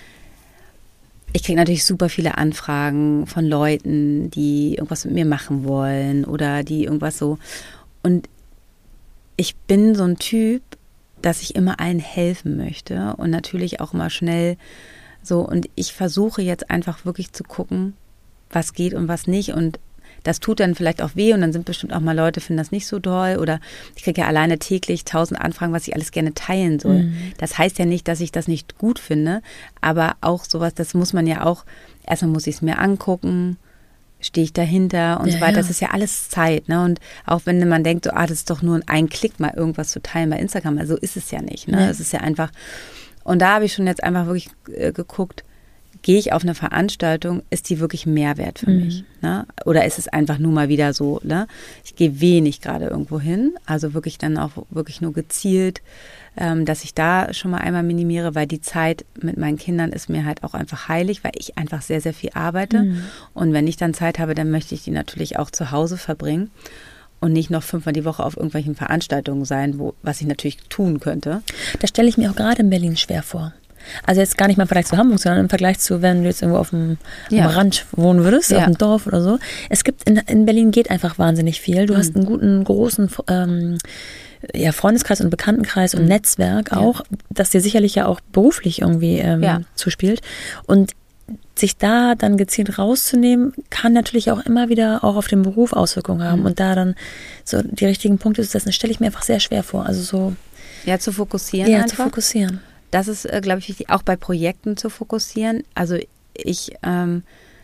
Ich kriege natürlich super viele Anfragen von Leuten, die irgendwas mit mir machen wollen oder die irgendwas so. Und ich bin so ein Typ, dass ich immer allen helfen möchte und natürlich auch immer schnell so, und ich versuche jetzt einfach wirklich zu gucken, was geht und was nicht. Und das tut dann vielleicht auch weh und dann sind bestimmt auch mal Leute, finden das nicht so toll. Oder ich kriege ja alleine täglich tausend Anfragen, was ich alles gerne teilen soll. Mhm. Das heißt ja nicht, dass ich das nicht gut finde, aber auch sowas, das muss man ja auch, erstmal muss ich es mir angucken, stehe ich dahinter und ja, so weiter. Ja. Das ist ja alles Zeit. Ne? Und auch wenn man denkt, so, ah, das ist doch nur ein Klick, mal irgendwas zu teilen bei Instagram. Also ist es ja nicht. Ne? Es ist ja einfach... Und da habe ich schon jetzt einfach wirklich äh, geguckt, gehe ich auf eine Veranstaltung, ist die wirklich Mehrwert für mhm. mich? Ne? Oder ist es einfach nur mal wieder so, ne? Ich gehe wenig gerade irgendwo hin, also wirklich dann auch wirklich nur gezielt, ähm, dass ich da schon mal einmal minimiere, weil die Zeit mit meinen Kindern ist mir halt auch einfach heilig, weil ich einfach sehr, sehr viel arbeite. Mhm. Und wenn ich dann Zeit habe, dann möchte ich die natürlich auch zu Hause verbringen. Und nicht noch fünfmal die Woche auf irgendwelchen Veranstaltungen sein, wo, was ich natürlich tun könnte. Das stelle ich mir auch gerade in Berlin schwer vor. Also jetzt gar nicht mal im Vergleich zu Hamburg, sondern im Vergleich zu, wenn du jetzt irgendwo auf dem, ja. am Rand wohnen würdest, ja. auf dem Dorf oder so. Es gibt, in, in Berlin geht einfach wahnsinnig viel. Du mhm. hast einen guten, großen ähm, ja, Freundeskreis und Bekanntenkreis mhm. und Netzwerk auch, ja. das dir sicherlich ja auch beruflich irgendwie ähm, ja. zuspielt. Und sich da dann gezielt rauszunehmen, kann natürlich auch immer wieder auch auf den Beruf Auswirkungen haben. Mhm. Und da dann so die richtigen Punkte zu setzen, stelle ich mir einfach sehr schwer vor. Also so. Ja, zu fokussieren. Ja, einfach. zu fokussieren. Das ist, äh, glaube ich, wichtig, auch bei Projekten zu fokussieren. Also ich ähm,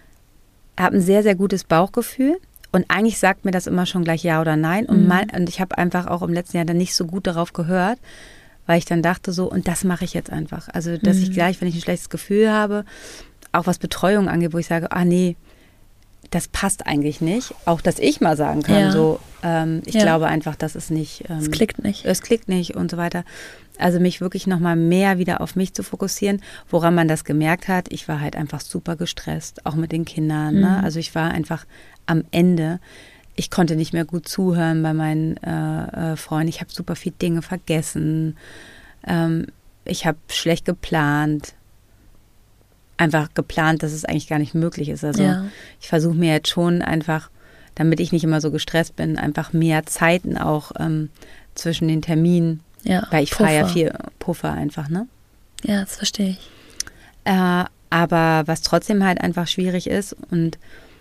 habe ein sehr, sehr gutes Bauchgefühl. Und eigentlich sagt mir das immer schon gleich ja oder nein. Und, mhm. mein, und ich habe einfach auch im letzten Jahr dann nicht so gut darauf gehört, weil ich dann dachte so, und das mache ich jetzt einfach. Also, dass mhm. ich gleich, wenn ich ein schlechtes Gefühl habe, auch was Betreuung angeht, wo ich sage, ah nee, das passt eigentlich nicht. Auch, dass ich mal sagen kann, ja. so, ähm, ich ja. glaube einfach, das ist nicht. Ähm, es klickt nicht. Es klickt nicht und so weiter. Also mich wirklich nochmal mehr wieder auf mich zu fokussieren, woran man das gemerkt hat. Ich war halt einfach super gestresst, auch mit den Kindern. Mhm. Ne? Also ich war einfach am Ende. Ich konnte nicht mehr gut zuhören bei meinen äh, äh, Freunden. Ich habe super viele Dinge vergessen. Ähm, ich habe schlecht geplant. Einfach geplant, dass es eigentlich gar nicht möglich ist. Also ja. ich versuche mir jetzt schon einfach, damit ich nicht immer so gestresst bin, einfach mehr Zeiten auch ähm, zwischen den Terminen, ja, weil ich fahre ja viel Puffer einfach, ne? Ja, das verstehe ich. Äh, aber was trotzdem halt einfach schwierig ist und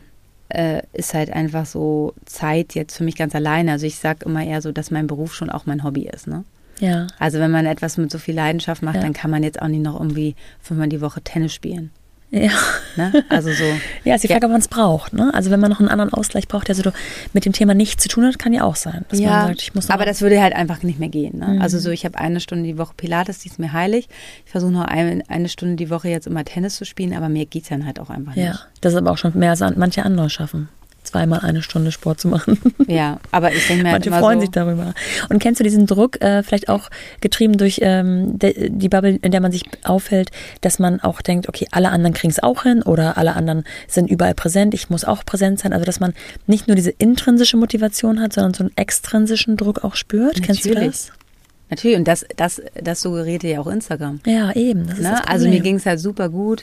äh, ist halt einfach so Zeit jetzt für mich ganz alleine. Also ich sage immer eher so, dass mein Beruf schon auch mein Hobby ist, ne? Ja. Also wenn man etwas mit so viel Leidenschaft macht, ja. dann kann man jetzt auch nicht noch irgendwie fünfmal die Woche Tennis spielen. Ja. Ne? Also so. Ja, ist die Frage, ja. ob man es braucht. Ne? Also wenn man noch einen anderen Ausgleich braucht, der so mit dem Thema nichts zu tun hat, kann ja auch sein. Dass ja, man sagt, ich muss aber das würde halt einfach nicht mehr gehen. Ne? Mhm. Also so, ich habe eine Stunde die Woche Pilates, die ist mir heilig. Ich versuche noch ein, eine Stunde die Woche jetzt immer Tennis zu spielen, aber mehr geht es dann halt auch einfach nicht. Ja, das ist aber auch schon mehr als manche andere schaffen. Zweimal eine Stunde Sport zu machen. Ja, aber ich denke mir Manche immer freuen so, sich darüber. Und kennst du diesen Druck, äh, vielleicht auch getrieben durch ähm, de, die Bubble, in der man sich aufhält, dass man auch denkt, okay, alle anderen kriegen es auch hin oder alle anderen sind überall präsent, ich muss auch präsent sein. Also dass man nicht nur diese intrinsische Motivation hat, sondern so einen extrinsischen Druck auch spürt. Natürlich. Kennst du das? Natürlich, und das, das, das suggeriert ja auch Instagram. Ja, eben. Das ist ne? das Also mir ging es halt super gut.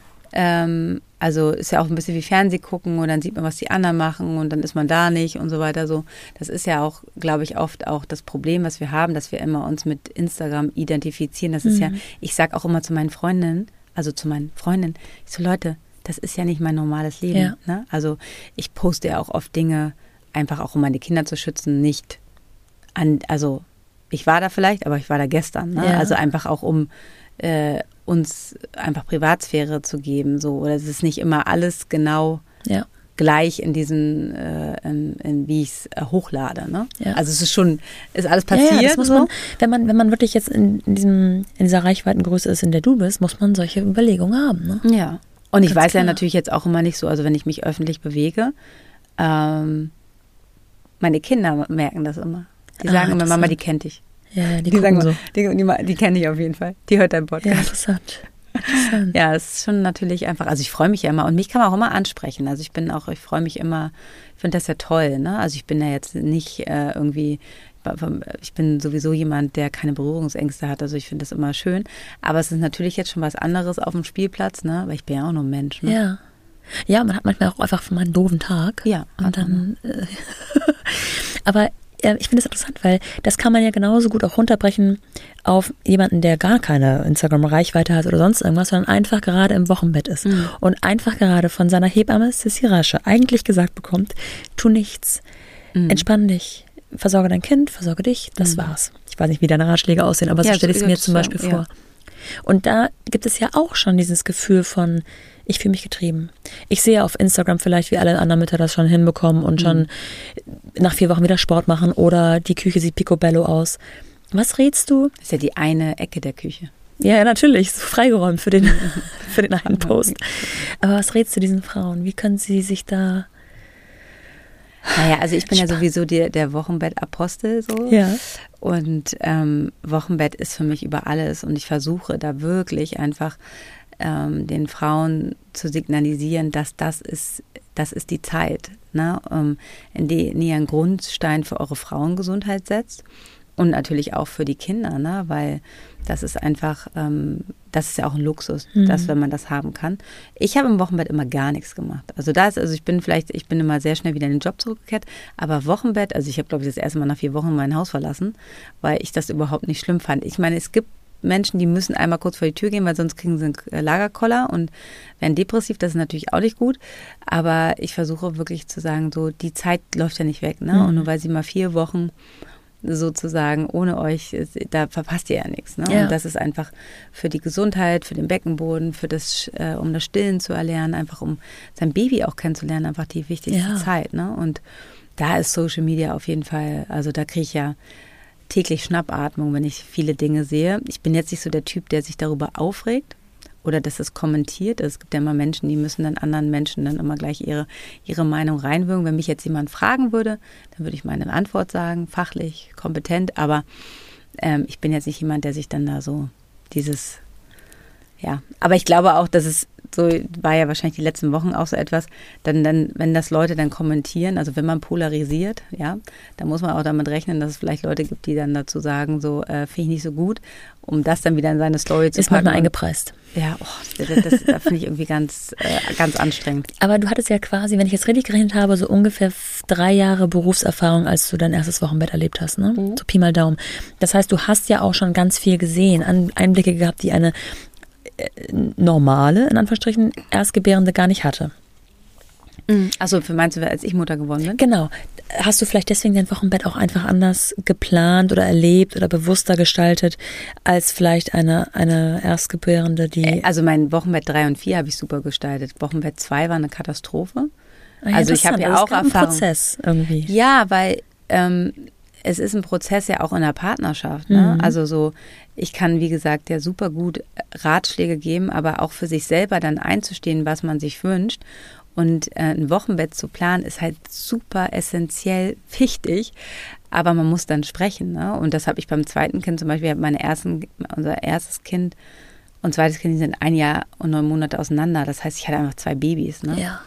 Ähm, also ist ja auch ein bisschen wie Fernseh gucken und dann sieht man, was die anderen machen und dann ist man da nicht und so weiter. So, das ist ja auch, glaube ich, oft auch das Problem, was wir haben, dass wir immer uns mit Instagram identifizieren. Das ist mhm. ja, ich sage auch immer zu meinen Freundinnen, also zu meinen Freundinnen, ich so, Leute, das ist ja nicht mein normales Leben. Ja. Ne? Also ich poste ja auch oft Dinge, einfach auch um meine Kinder zu schützen, nicht an, also ich war da vielleicht, aber ich war da gestern. Ne? Ja. Also einfach auch um äh, uns einfach Privatsphäre zu geben, so, oder es ist nicht immer alles genau ja. gleich in diesen, äh, in, in, wie ich es äh, hochlade, ne? Ja. Also es ist schon, ist alles passiert. Ja, ja, das muss man, wenn man, wenn man wirklich jetzt in, in diesem, in dieser Reichweitengröße ist, in der du bist, muss man solche Überlegungen haben, ne? Ja. Und ich Ganz weiß klar. ja natürlich jetzt auch immer nicht so, also wenn ich mich öffentlich bewege, ähm, meine Kinder merken das immer. Die sagen ah, immer, Mama, die kennt dich. Ja, die, die sagen so. Die, die, die kenne ich auf jeden Fall. Die hört deinen Podcast. Ja, interessant. interessant. Ja, es ist schon natürlich einfach, also ich freue mich ja immer und mich kann man auch immer ansprechen. Also ich bin auch, ich freue mich immer, ich finde das ja toll, ne? Also ich bin ja jetzt nicht äh, irgendwie, ich bin sowieso jemand, der keine Berührungsängste hat, also ich finde das immer schön. Aber es ist natürlich jetzt schon was anderes auf dem Spielplatz, ne? Weil ich bin ja auch nur ein Mensch, ne? Ja. Ja, man hat manchmal auch einfach mal einen doofen Tag. Ja. Und dann, äh, aber ich finde es interessant, weil das kann man ja genauso gut auch runterbrechen auf jemanden, der gar keine Instagram-Reichweite hat oder sonst irgendwas, sondern einfach gerade im Wochenbett ist mhm. und einfach gerade von seiner Hebamme Sissi Rasche eigentlich gesagt bekommt, tu nichts, mhm. entspann dich, versorge dein Kind, versorge dich, das mhm. war's. Ich weiß nicht, wie deine Ratschläge aussehen, aber so ja, stelle ich es mir zum Beispiel so, vor. Ja. Und da gibt es ja auch schon dieses Gefühl von, ich fühle mich getrieben. Ich sehe auf Instagram vielleicht, wie alle anderen Mütter das schon hinbekommen und schon mhm. nach vier Wochen wieder Sport machen oder die Küche sieht picobello aus. Was rätst du? Das ist ja die eine Ecke der Küche. Ja, ja natürlich, so freigeräumt für den, für den einen Post. Aber was rätst du diesen Frauen? Wie können sie sich da... Naja, also ich bin Spannend. ja sowieso der, der Wochenbettapostel so. Ja. Und ähm, Wochenbett ist für mich über alles und ich versuche da wirklich einfach ähm, den Frauen zu signalisieren, dass das ist, das ist die Zeit, ne, um, in der ihr einen Grundstein für eure Frauengesundheit setzt und natürlich auch für die Kinder, ne, weil das ist einfach, ähm, das ist ja auch ein Luxus, mhm. dass, wenn man das haben kann. Ich habe im Wochenbett immer gar nichts gemacht. Also da ist, also ich bin vielleicht, ich bin immer sehr schnell wieder in den Job zurückgekehrt, aber Wochenbett, also ich habe, glaube ich, das erste Mal nach vier Wochen mein Haus verlassen, weil ich das überhaupt nicht schlimm fand. Ich meine, es gibt Menschen, die müssen einmal kurz vor die Tür gehen, weil sonst kriegen sie einen Lagerkoller und werden depressiv. Das ist natürlich auch nicht gut. Aber ich versuche wirklich zu sagen, so die Zeit läuft ja nicht weg. Ne? Mhm. Und nur weil sie mal vier Wochen sozusagen ohne euch, da verpasst ihr ja nichts. Ne? Ja. Und das ist einfach für die Gesundheit, für den Beckenboden, für das, äh, um das Stillen zu erlernen, einfach um sein Baby auch kennenzulernen, einfach die wichtigste ja. Zeit. Ne? Und da ist Social Media auf jeden Fall, also da kriege ich ja täglich Schnappatmung, wenn ich viele Dinge sehe. Ich bin jetzt nicht so der Typ, der sich darüber aufregt oder dass es kommentiert. Es gibt ja immer Menschen, die müssen dann anderen Menschen dann immer gleich ihre, ihre Meinung reinwirken. Wenn mich jetzt jemand fragen würde, dann würde ich meine Antwort sagen, fachlich, kompetent, aber ähm, ich bin jetzt nicht jemand, der sich dann da so dieses, ja, aber ich glaube auch, dass es so war ja wahrscheinlich die letzten Wochen auch so etwas, dann, dann, wenn das Leute dann kommentieren, also wenn man polarisiert, ja, dann muss man auch damit rechnen, dass es vielleicht Leute gibt, die dann dazu sagen, so, äh, finde ich nicht so gut, um das dann wieder in seine Story zu packen. Ist manchmal eingepreist. Ja, oh, das, das, das finde ich irgendwie ganz, äh, ganz anstrengend. Aber du hattest ja quasi, wenn ich jetzt richtig gerechnet habe, so ungefähr drei Jahre Berufserfahrung, als du dein erstes Wochenbett erlebt hast, ne? Mhm. So Pi mal Daumen. Das heißt, du hast ja auch schon ganz viel gesehen, Einblicke gehabt, die eine normale, in Anführungsstrichen, Erstgebärende gar nicht hatte. Also für meinst du, als ich Mutter geworden bin? Genau. Hast du vielleicht deswegen dein Wochenbett auch einfach anders geplant oder erlebt oder bewusster gestaltet, als vielleicht eine, eine Erstgebärende, die... Also mein Wochenbett drei und vier habe ich super gestaltet. Wochenbett zwei war eine Katastrophe. Ah, ja, also ich habe ja auch Erfahrung. Ein Prozess irgendwie. Ja, weil ähm, es ist ein Prozess ja auch in der Partnerschaft. Ne? Mhm. Also so, ich kann, wie gesagt, ja super gut Ratschläge geben, aber auch für sich selber dann einzustehen, was man sich wünscht. Und äh, ein Wochenbett zu planen ist halt super essentiell wichtig, aber man muss dann sprechen. Ne? Und das habe ich beim zweiten Kind zum Beispiel, meine ersten, unser erstes Kind und zweites Kind, die sind ein Jahr und neun Monate auseinander. Das heißt, ich hatte einfach zwei Babys. Ne? Ja.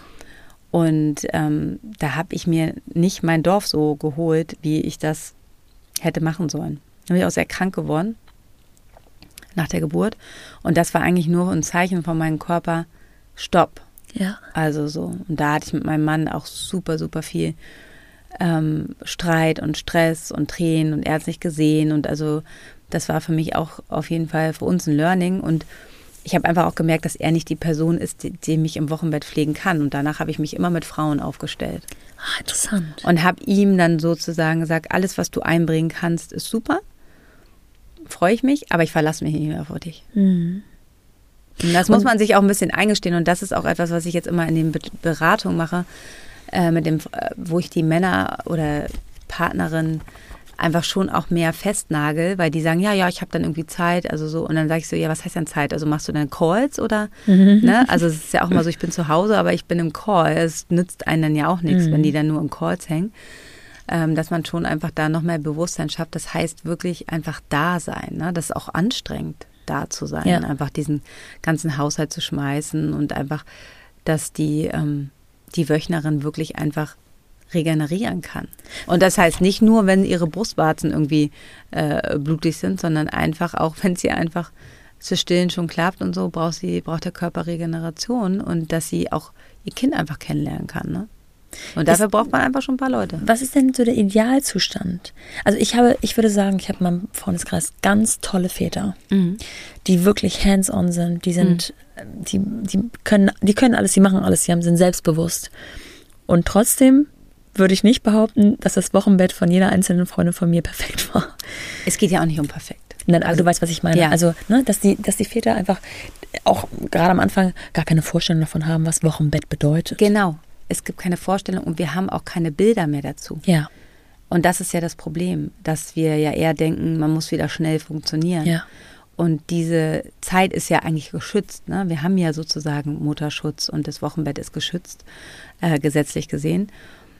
Und ähm, da habe ich mir nicht mein Dorf so geholt, wie ich das hätte machen sollen. Da bin ich auch sehr krank geworden nach der Geburt. Und das war eigentlich nur ein Zeichen von meinem Körper, Stopp. Ja. Also so. Und da hatte ich mit meinem Mann auch super, super viel ähm, Streit und Stress und Tränen und er hat es nicht gesehen. Und also das war für mich auch auf jeden Fall für uns ein Learning. Und ich habe einfach auch gemerkt, dass er nicht die Person ist, die, die mich im Wochenbett pflegen kann. Und danach habe ich mich immer mit Frauen aufgestellt. Ah, interessant. Und habe ihm dann sozusagen gesagt, alles, was du einbringen kannst, ist super. Freue ich mich, aber ich verlasse mich nicht mehr auf dich. Mhm. Und das muss man sich auch ein bisschen eingestehen. Und das ist auch etwas, was ich jetzt immer in den Beratungen mache, äh, mit dem, wo ich die Männer oder Partnerinnen einfach schon auch mehr festnagel, weil die sagen, ja, ja, ich habe dann irgendwie Zeit, also so, und dann sage ich so, ja, was heißt denn Zeit? Also machst du dann Calls oder, mhm. ne? Also es ist ja auch mal so, ich bin zu Hause, aber ich bin im Call. Es nützt einen dann ja auch nichts, mhm. wenn die dann nur im Calls hängen. Ähm, dass man schon einfach da noch mehr Bewusstsein schafft. Das heißt wirklich einfach da sein, ne? Das ist auch anstrengend, da zu sein, ja. einfach diesen ganzen Haushalt zu schmeißen und einfach, dass die, ähm, die Wöchnerin wirklich einfach regenerieren kann. Und das heißt nicht nur, wenn ihre Brustwarzen irgendwie äh, blutig sind, sondern einfach auch, wenn sie einfach zu stillen schon klappt und so, braucht sie, braucht der Körper Regeneration und dass sie auch ihr Kind einfach kennenlernen kann, ne? Und dafür ist, braucht man einfach schon ein paar Leute. Was ist denn so der Idealzustand? Also ich habe, ich würde sagen, ich habe in meinem Freundeskreis ganz tolle Väter, mhm. die wirklich hands-on sind, die sind, mhm. die, die können, die können alles, die machen alles, die haben, sind selbstbewusst. Und trotzdem würde ich nicht behaupten, dass das Wochenbett von jeder einzelnen Freundin von mir perfekt war. Es geht ja auch nicht um perfekt. Nein, also, du weißt, was ich meine. Ja. Also, ne, dass die, dass die Väter einfach auch gerade am Anfang gar keine Vorstellung davon haben, was Wochenbett bedeutet. Genau. Es gibt keine Vorstellung und wir haben auch keine Bilder mehr dazu. Ja. Und das ist ja das Problem, dass wir ja eher denken, man muss wieder schnell funktionieren. Ja. Und diese Zeit ist ja eigentlich geschützt. Ne? Wir haben ja sozusagen Mutterschutz und das Wochenbett ist geschützt, äh, gesetzlich gesehen.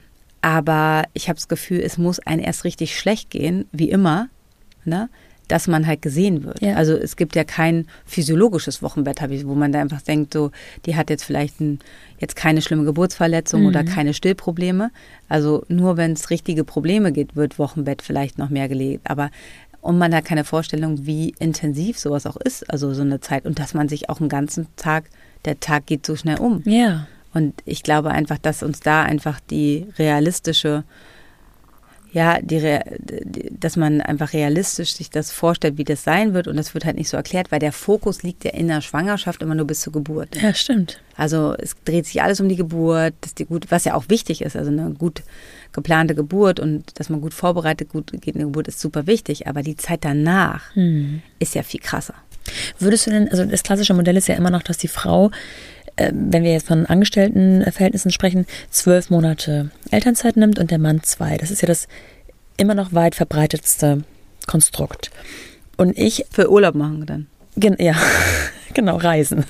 Aber ich habe das Gefühl, es muss einem erst richtig schlecht gehen, wie immer, ne? Dass man halt gesehen wird. Ja. Also es gibt ja kein physiologisches Wochenbett, habe ich, wo man da einfach denkt, so, die hat jetzt vielleicht ein, jetzt keine schlimme Geburtsverletzung mhm. oder keine Stillprobleme. Also nur wenn es richtige Probleme gibt, wird Wochenbett vielleicht noch mehr gelegt. Aber und man hat keine Vorstellung, wie intensiv sowas auch ist, also so eine Zeit. Und dass man sich auch einen ganzen Tag, der Tag geht so schnell um. Ja. Und ich glaube einfach, dass uns da einfach die realistische ja, die, die, dass man einfach realistisch sich das vorstellt, wie das sein wird und das wird halt nicht so erklärt, weil der Fokus liegt ja in der Schwangerschaft immer nur bis zur Geburt. Ja, stimmt. Also es dreht sich alles um die Geburt, dass die gut, was ja auch wichtig ist, also eine gut geplante Geburt und dass man gut vorbereitet gut geht eine Geburt ist super wichtig, aber die Zeit danach hm. ist ja viel krasser. Würdest du denn, also das klassische Modell ist ja immer noch, dass die Frau, äh, wenn wir jetzt von Angestelltenverhältnissen sprechen, zwölf Monate Elternzeit nimmt und der Mann zwei. Das ist ja das immer noch weit verbreitetste Konstrukt. Und ich... Für Urlaub machen dann. Gen- ja, genau, reisen.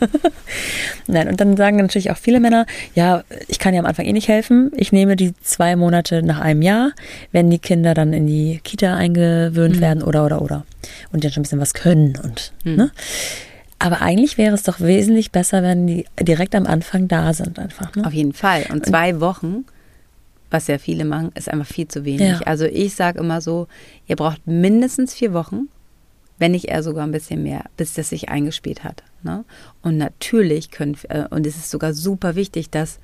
Nein, und dann sagen natürlich auch viele Männer, ja, ich kann ja am Anfang eh nicht helfen. Ich nehme die zwei Monate nach einem Jahr, wenn die Kinder dann in die Kita eingewöhnt mhm. werden oder, oder, oder. Und die dann schon ein bisschen was können. Und, mhm. ne? Aber eigentlich wäre es doch wesentlich besser, wenn die direkt am Anfang da sind einfach. Ne? Auf jeden Fall. Und zwei Wochen, was ja viele machen, ist einfach viel zu wenig. Ja. Also ich sage immer so, ihr braucht mindestens vier Wochen, wenn nicht eher sogar ein bisschen mehr, bis das sich eingespielt hat. Ne? Und natürlich können, äh, und es ist sogar super wichtig, dass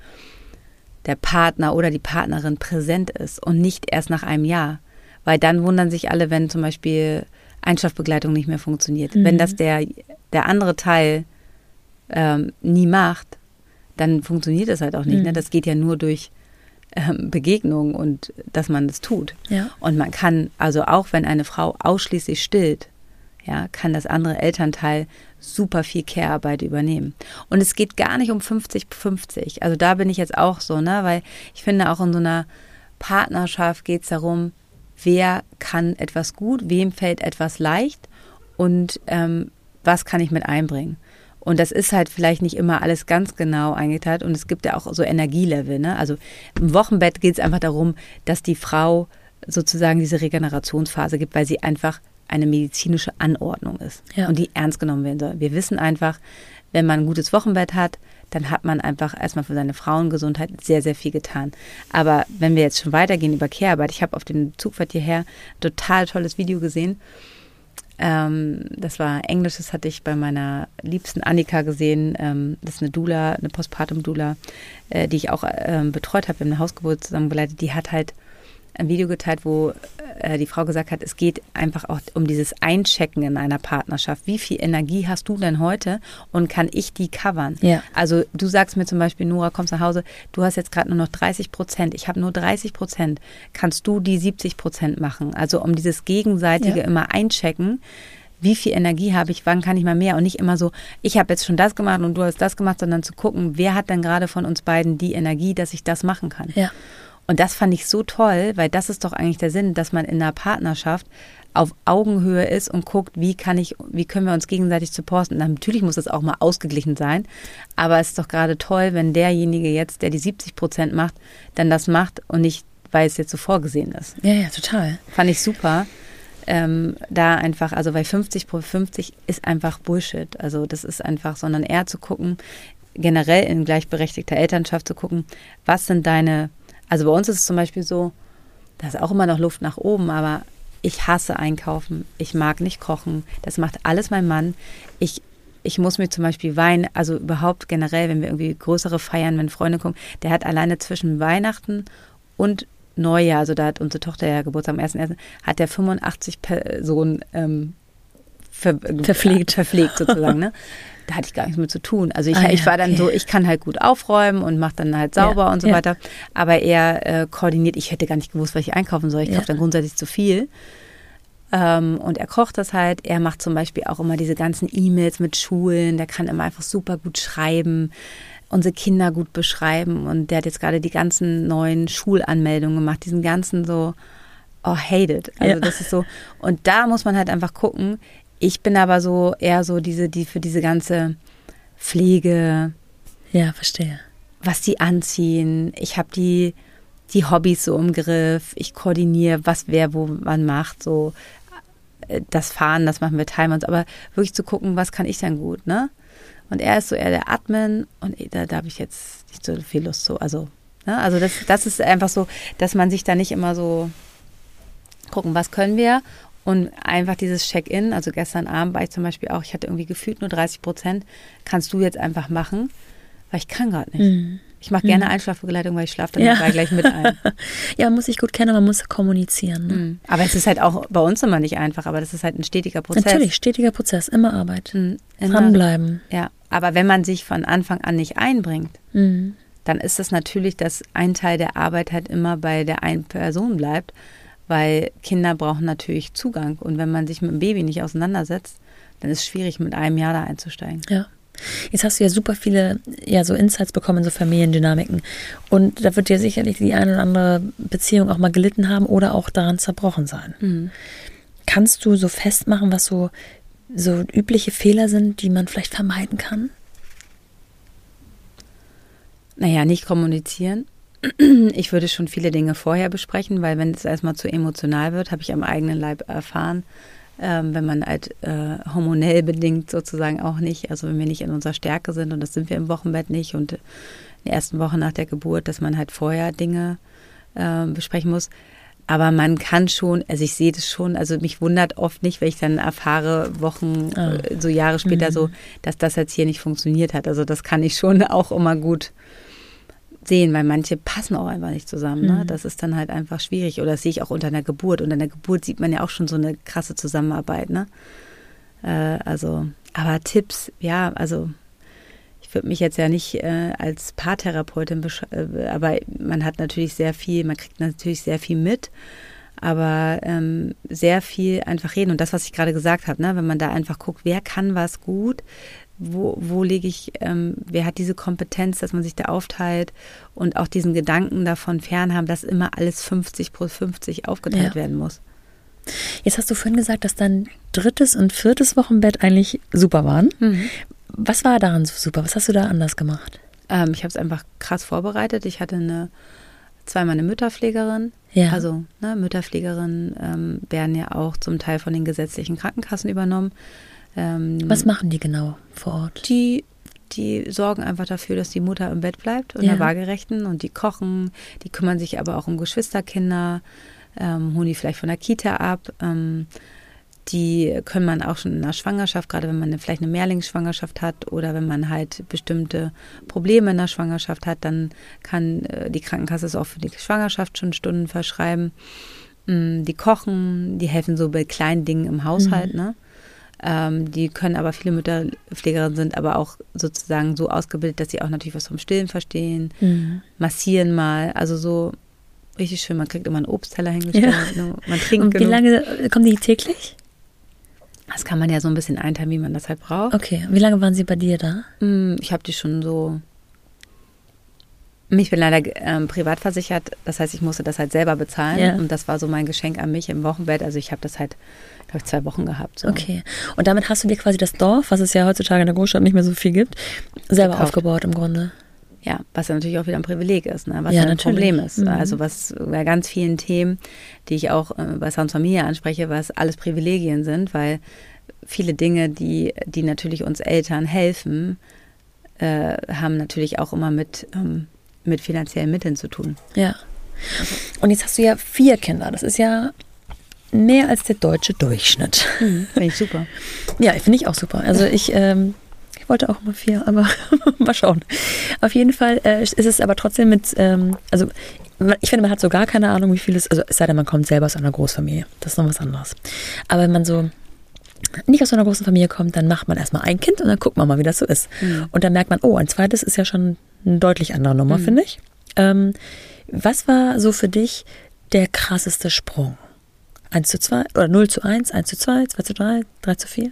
der Partner oder die Partnerin präsent ist und nicht erst nach einem Jahr. Weil dann wundern sich alle, wenn zum Beispiel Einschlafbegleitung nicht mehr funktioniert. Mhm. Wenn das der, der andere Teil ähm, nie macht, dann funktioniert das halt auch nicht. Mhm. Ne? Das geht ja nur durch ähm, Begegnung und dass man das tut. Ja. Und man kann, also auch wenn eine Frau ausschließlich stillt, ja, kann das andere Elternteil super viel Care-Arbeit übernehmen. Und es geht gar nicht um fünfzig fünfzig. Also da bin ich jetzt auch so, ne, weil ich finde, auch in so einer Partnerschaft geht es darum, wer kann etwas gut, wem fällt etwas leicht und ähm, was kann ich mit einbringen. Und das ist halt vielleicht nicht immer alles ganz genau eingeteilt und es gibt ja auch so Energielevel, ne? Also im Wochenbett geht es einfach darum, dass die Frau sozusagen diese Regenerationsphase gibt, weil sie einfach eine medizinische Anordnung ist ja. und die ernst genommen werden soll. Wir wissen einfach, wenn man ein gutes Wochenbett hat, dann hat man einfach erstmal für seine Frauengesundheit sehr, sehr viel getan. Aber wenn wir jetzt schon weitergehen über Care-Arbeit, ich habe auf dem Zugfahrt hierher ein total tolles Video gesehen. Ähm, das war Englisch, das hatte ich bei meiner liebsten Annika gesehen. Ähm, das ist eine Doula, eine Postpartum-Doula, äh, die ich auch ähm, betreut habe, wir haben eine Hausgeburt zusammen geleitet. Die hat halt ein Video geteilt, wo äh, die Frau gesagt hat, es geht einfach auch um dieses Einchecken in einer Partnerschaft. Wie viel Energie hast du denn heute und kann ich die covern? Ja. Also du sagst mir zum Beispiel, Nora, kommst nach Hause, du hast jetzt gerade nur noch dreißig Prozent, ich habe nur dreißig Prozent, kannst du die siebzig Prozent machen? Also um dieses gegenseitige ja. immer einchecken, wie viel Energie habe ich, wann kann ich mal mehr und nicht immer so, ich habe jetzt schon das gemacht und du hast das gemacht, sondern zu gucken, wer hat denn gerade von uns beiden die Energie, dass ich das machen kann? Ja. Und das fand ich so toll, weil das ist doch eigentlich der Sinn, dass man in einer Partnerschaft auf Augenhöhe ist und guckt, wie kann ich, wie können wir uns gegenseitig supporten. Und natürlich muss es auch mal ausgeglichen sein, aber es ist doch gerade toll, wenn derjenige jetzt, der die siebzig Prozent macht, dann das macht und nicht, weil es jetzt so vorgesehen ist. Ja, ja, total. Fand ich super. Ähm, da einfach, also weil fünfzig pro fünfzig ist einfach Bullshit. Also das ist einfach, sondern eher zu gucken, generell in gleichberechtigter Elternschaft zu gucken, was sind deine. Also bei uns ist es zum Beispiel so, da ist auch immer noch Luft nach oben, aber ich hasse einkaufen, ich mag nicht kochen, das macht alles mein Mann. Ich, ich muss mir zum Beispiel Wein, also überhaupt generell, wenn wir irgendwie größere feiern, wenn Freunde kommen, der hat alleine zwischen Weihnachten und Neujahr, also da hat unsere Tochter ja Geburtstag am ersten ersten hat der fünfundachtzig Personen ähm, ver, verpflegt. verpflegt sozusagen, ne? Da hatte ich gar nichts mit zu tun. Also ich, ah, ja, ich war dann okay. so, ich kann halt gut aufräumen und mache dann halt sauber ja, und so ja. weiter. Aber er äh, koordiniert, ich hätte gar nicht gewusst, was ich einkaufen soll. Ich ja. kaufe dann grundsätzlich zu viel. Ähm, und er kocht das halt. Er macht zum Beispiel auch immer diese ganzen E-Mails mit Schulen. Der kann immer einfach super gut schreiben, unsere Kinder gut beschreiben. Und der hat jetzt gerade die ganzen neuen Schulanmeldungen gemacht. Diesen ganzen so, oh, hate it. Also ja. das ist so. Und da muss man halt einfach gucken. Ich bin aber so eher so diese, die für diese ganze Pflege. Ja, verstehe. Was die anziehen. Ich habe die, die Hobbys so im Griff. Ich koordiniere, was wer wo man macht. So das Fahren, das machen wir, teilen wir uns. Aber wirklich zu gucken, was kann ich denn gut, ne? Und er ist so eher der Admin und da, da habe ich jetzt nicht so viel Lust zu. Also, ne? Also das, das ist einfach so, dass man sich da nicht immer so gucken, was können wir? Und einfach dieses Check-in, also gestern Abend war ich zum Beispiel auch, ich hatte irgendwie gefühlt nur dreißig Prozent, kannst du jetzt einfach machen, weil ich kann gerade nicht. Mhm. Ich mache gerne Einschlafbegleitung, weil ich schlafe dann Ja. gleich mit ein. Ja, man muss sich gut kennen, man muss kommunizieren. Ne? Mhm. Aber es ist halt auch bei uns immer nicht einfach, aber das ist halt ein stetiger Prozess. Natürlich, stetiger Prozess, immer Arbeit. Mhm. Immer. Dranbleiben. Ja, aber wenn man sich von Anfang an nicht einbringt, Mhm. dann ist es natürlich, dass ein Teil der Arbeit halt immer bei der einen Person bleibt, weil Kinder brauchen natürlich Zugang. Und wenn man sich mit dem Baby nicht auseinandersetzt, dann ist es schwierig, mit einem Jahr da einzusteigen. Ja. Jetzt hast du ja super viele ja, so Insights bekommen, so Familiendynamiken. Und da wird dir sicherlich die eine oder andere Beziehung auch mal gelitten haben oder auch daran zerbrochen sein. Mhm. Kannst du so festmachen, was so, so übliche Fehler sind, die man vielleicht vermeiden kann? Naja, nicht kommunizieren. Ich würde schon viele Dinge vorher besprechen, weil wenn es erstmal zu emotional wird, habe ich am eigenen Leib erfahren, ähm, wenn man halt äh, hormonell bedingt sozusagen auch nicht, also wenn wir nicht in unserer Stärke sind, und das sind wir im Wochenbett nicht, und in der ersten Woche nach der Geburt, dass man halt vorher Dinge äh, besprechen muss. Aber man kann schon, also ich sehe das schon, also mich wundert oft nicht, wenn ich dann erfahre, Wochen, Ah. äh, so Jahre später Mhm. so, dass das jetzt hier nicht funktioniert hat. Also das kann ich schon auch immer gut sehen, weil manche passen auch einfach nicht zusammen. Ne? Mhm. Das ist dann halt einfach schwierig. Oder das sehe ich auch unter einer Geburt. Unter einer Geburt sieht man ja auch schon so eine krasse Zusammenarbeit. Ne? Äh, also, aber Tipps, ja, also ich würde mich jetzt ja nicht äh, als Paartherapeutin, besch- äh, aber man hat natürlich sehr viel, man kriegt natürlich sehr viel mit, aber ähm, sehr viel einfach reden. Und das, was ich gerade gesagt habe, ne? Wenn man da einfach guckt, wer kann was gut, Wo, wo lege ich, ähm, wer hat diese Kompetenz, dass man sich da aufteilt, und auch diesen Gedanken davon fernhaben, dass immer alles fünfzig plus fünfzig aufgeteilt Ja. werden muss. Jetzt hast du vorhin gesagt, dass dein drittes und viertes Wochenbett eigentlich super waren. Mhm. Was war daran so super? Was hast du da anders gemacht? Ähm, ich habe es einfach krass vorbereitet. Ich hatte eine zweimal eine Mütterpflegerin. Ja. Also ne, Mütterpflegerinnen ähm, werden ja auch zum Teil von den gesetzlichen Krankenkassen übernommen. Ähm, Was machen die genau vor Ort? Die, die sorgen einfach dafür, dass die Mutter im Bett bleibt und Ja. der Waagerechten, und die kochen, die kümmern sich aber auch um Geschwisterkinder, ähm, holen die vielleicht von der Kita ab. Ähm, die können man auch schon in der Schwangerschaft, gerade wenn man eine, vielleicht eine Mehrlingsschwangerschaft hat oder wenn man halt bestimmte Probleme in der Schwangerschaft hat, dann kann äh, die Krankenkasse es auch für die Schwangerschaft schon Stunden verschreiben. Ähm, die kochen, die helfen so bei kleinen Dingen im Haushalt, Mhm. ne? Ähm, die können aber, viele Mütterpflegerinnen sind aber auch sozusagen so ausgebildet, dass sie auch natürlich was vom Stillen verstehen, Mhm. massieren mal, also so richtig schön, man kriegt immer einen Obstteller hingestellt, Ja. ne? Man trinkt Und wie genug. lange kommen die täglich? Das kann man ja so ein bisschen einteilen, wie man das halt braucht. Okay, wie lange waren sie bei dir da? Mm, Ich habe die schon so, ich bin leider ähm, privat versichert, das heißt, ich musste das halt selber bezahlen, Ja. und das war so mein Geschenk an mich im Wochenbett, also ich habe das halt, glaube ich, zwei Wochen gehabt. So. Okay. Und damit hast du dir quasi das Dorf, was es ja heutzutage in der Großstadt nicht mehr so viel gibt, selber Gekauft. aufgebaut im Grunde. Ja, was ja natürlich auch wieder ein Privileg ist, ne? Was Ja, ja, ein natürlich. Problem ist. Mhm. Also was bei ganz vielen Themen, die ich auch äh, bei Sounds Familie anspreche, was alles Privilegien sind, weil viele Dinge, die, die natürlich uns Eltern helfen, äh, haben natürlich auch immer mit, ähm, mit finanziellen Mitteln zu tun. Ja. Und jetzt hast du ja vier Kinder. Das ist ja mehr als der deutsche Durchschnitt. Mhm. Finde ich super. Ja, finde ich auch super. Also ich, ähm, ich wollte auch mal vier, aber mal schauen. Auf jeden Fall äh, ist es aber trotzdem mit, ähm, also ich finde, man hat so gar keine Ahnung, wie viel es, also es sei denn, man kommt selber aus einer Großfamilie. Das ist noch was anderes. Aber wenn man so nicht aus so einer großen Familie kommt, dann macht man erstmal ein Kind und dann guckt man mal, wie das so ist. Mhm. Und dann merkt man, oh, ein zweites ist ja schon eine deutlich andere Nummer, Mhm. finde ich. Ähm, was war so für dich der krasseste Sprung? eins zu zwei oder null zu eins, eins zu zwei, zwei zu drei, drei zu vier?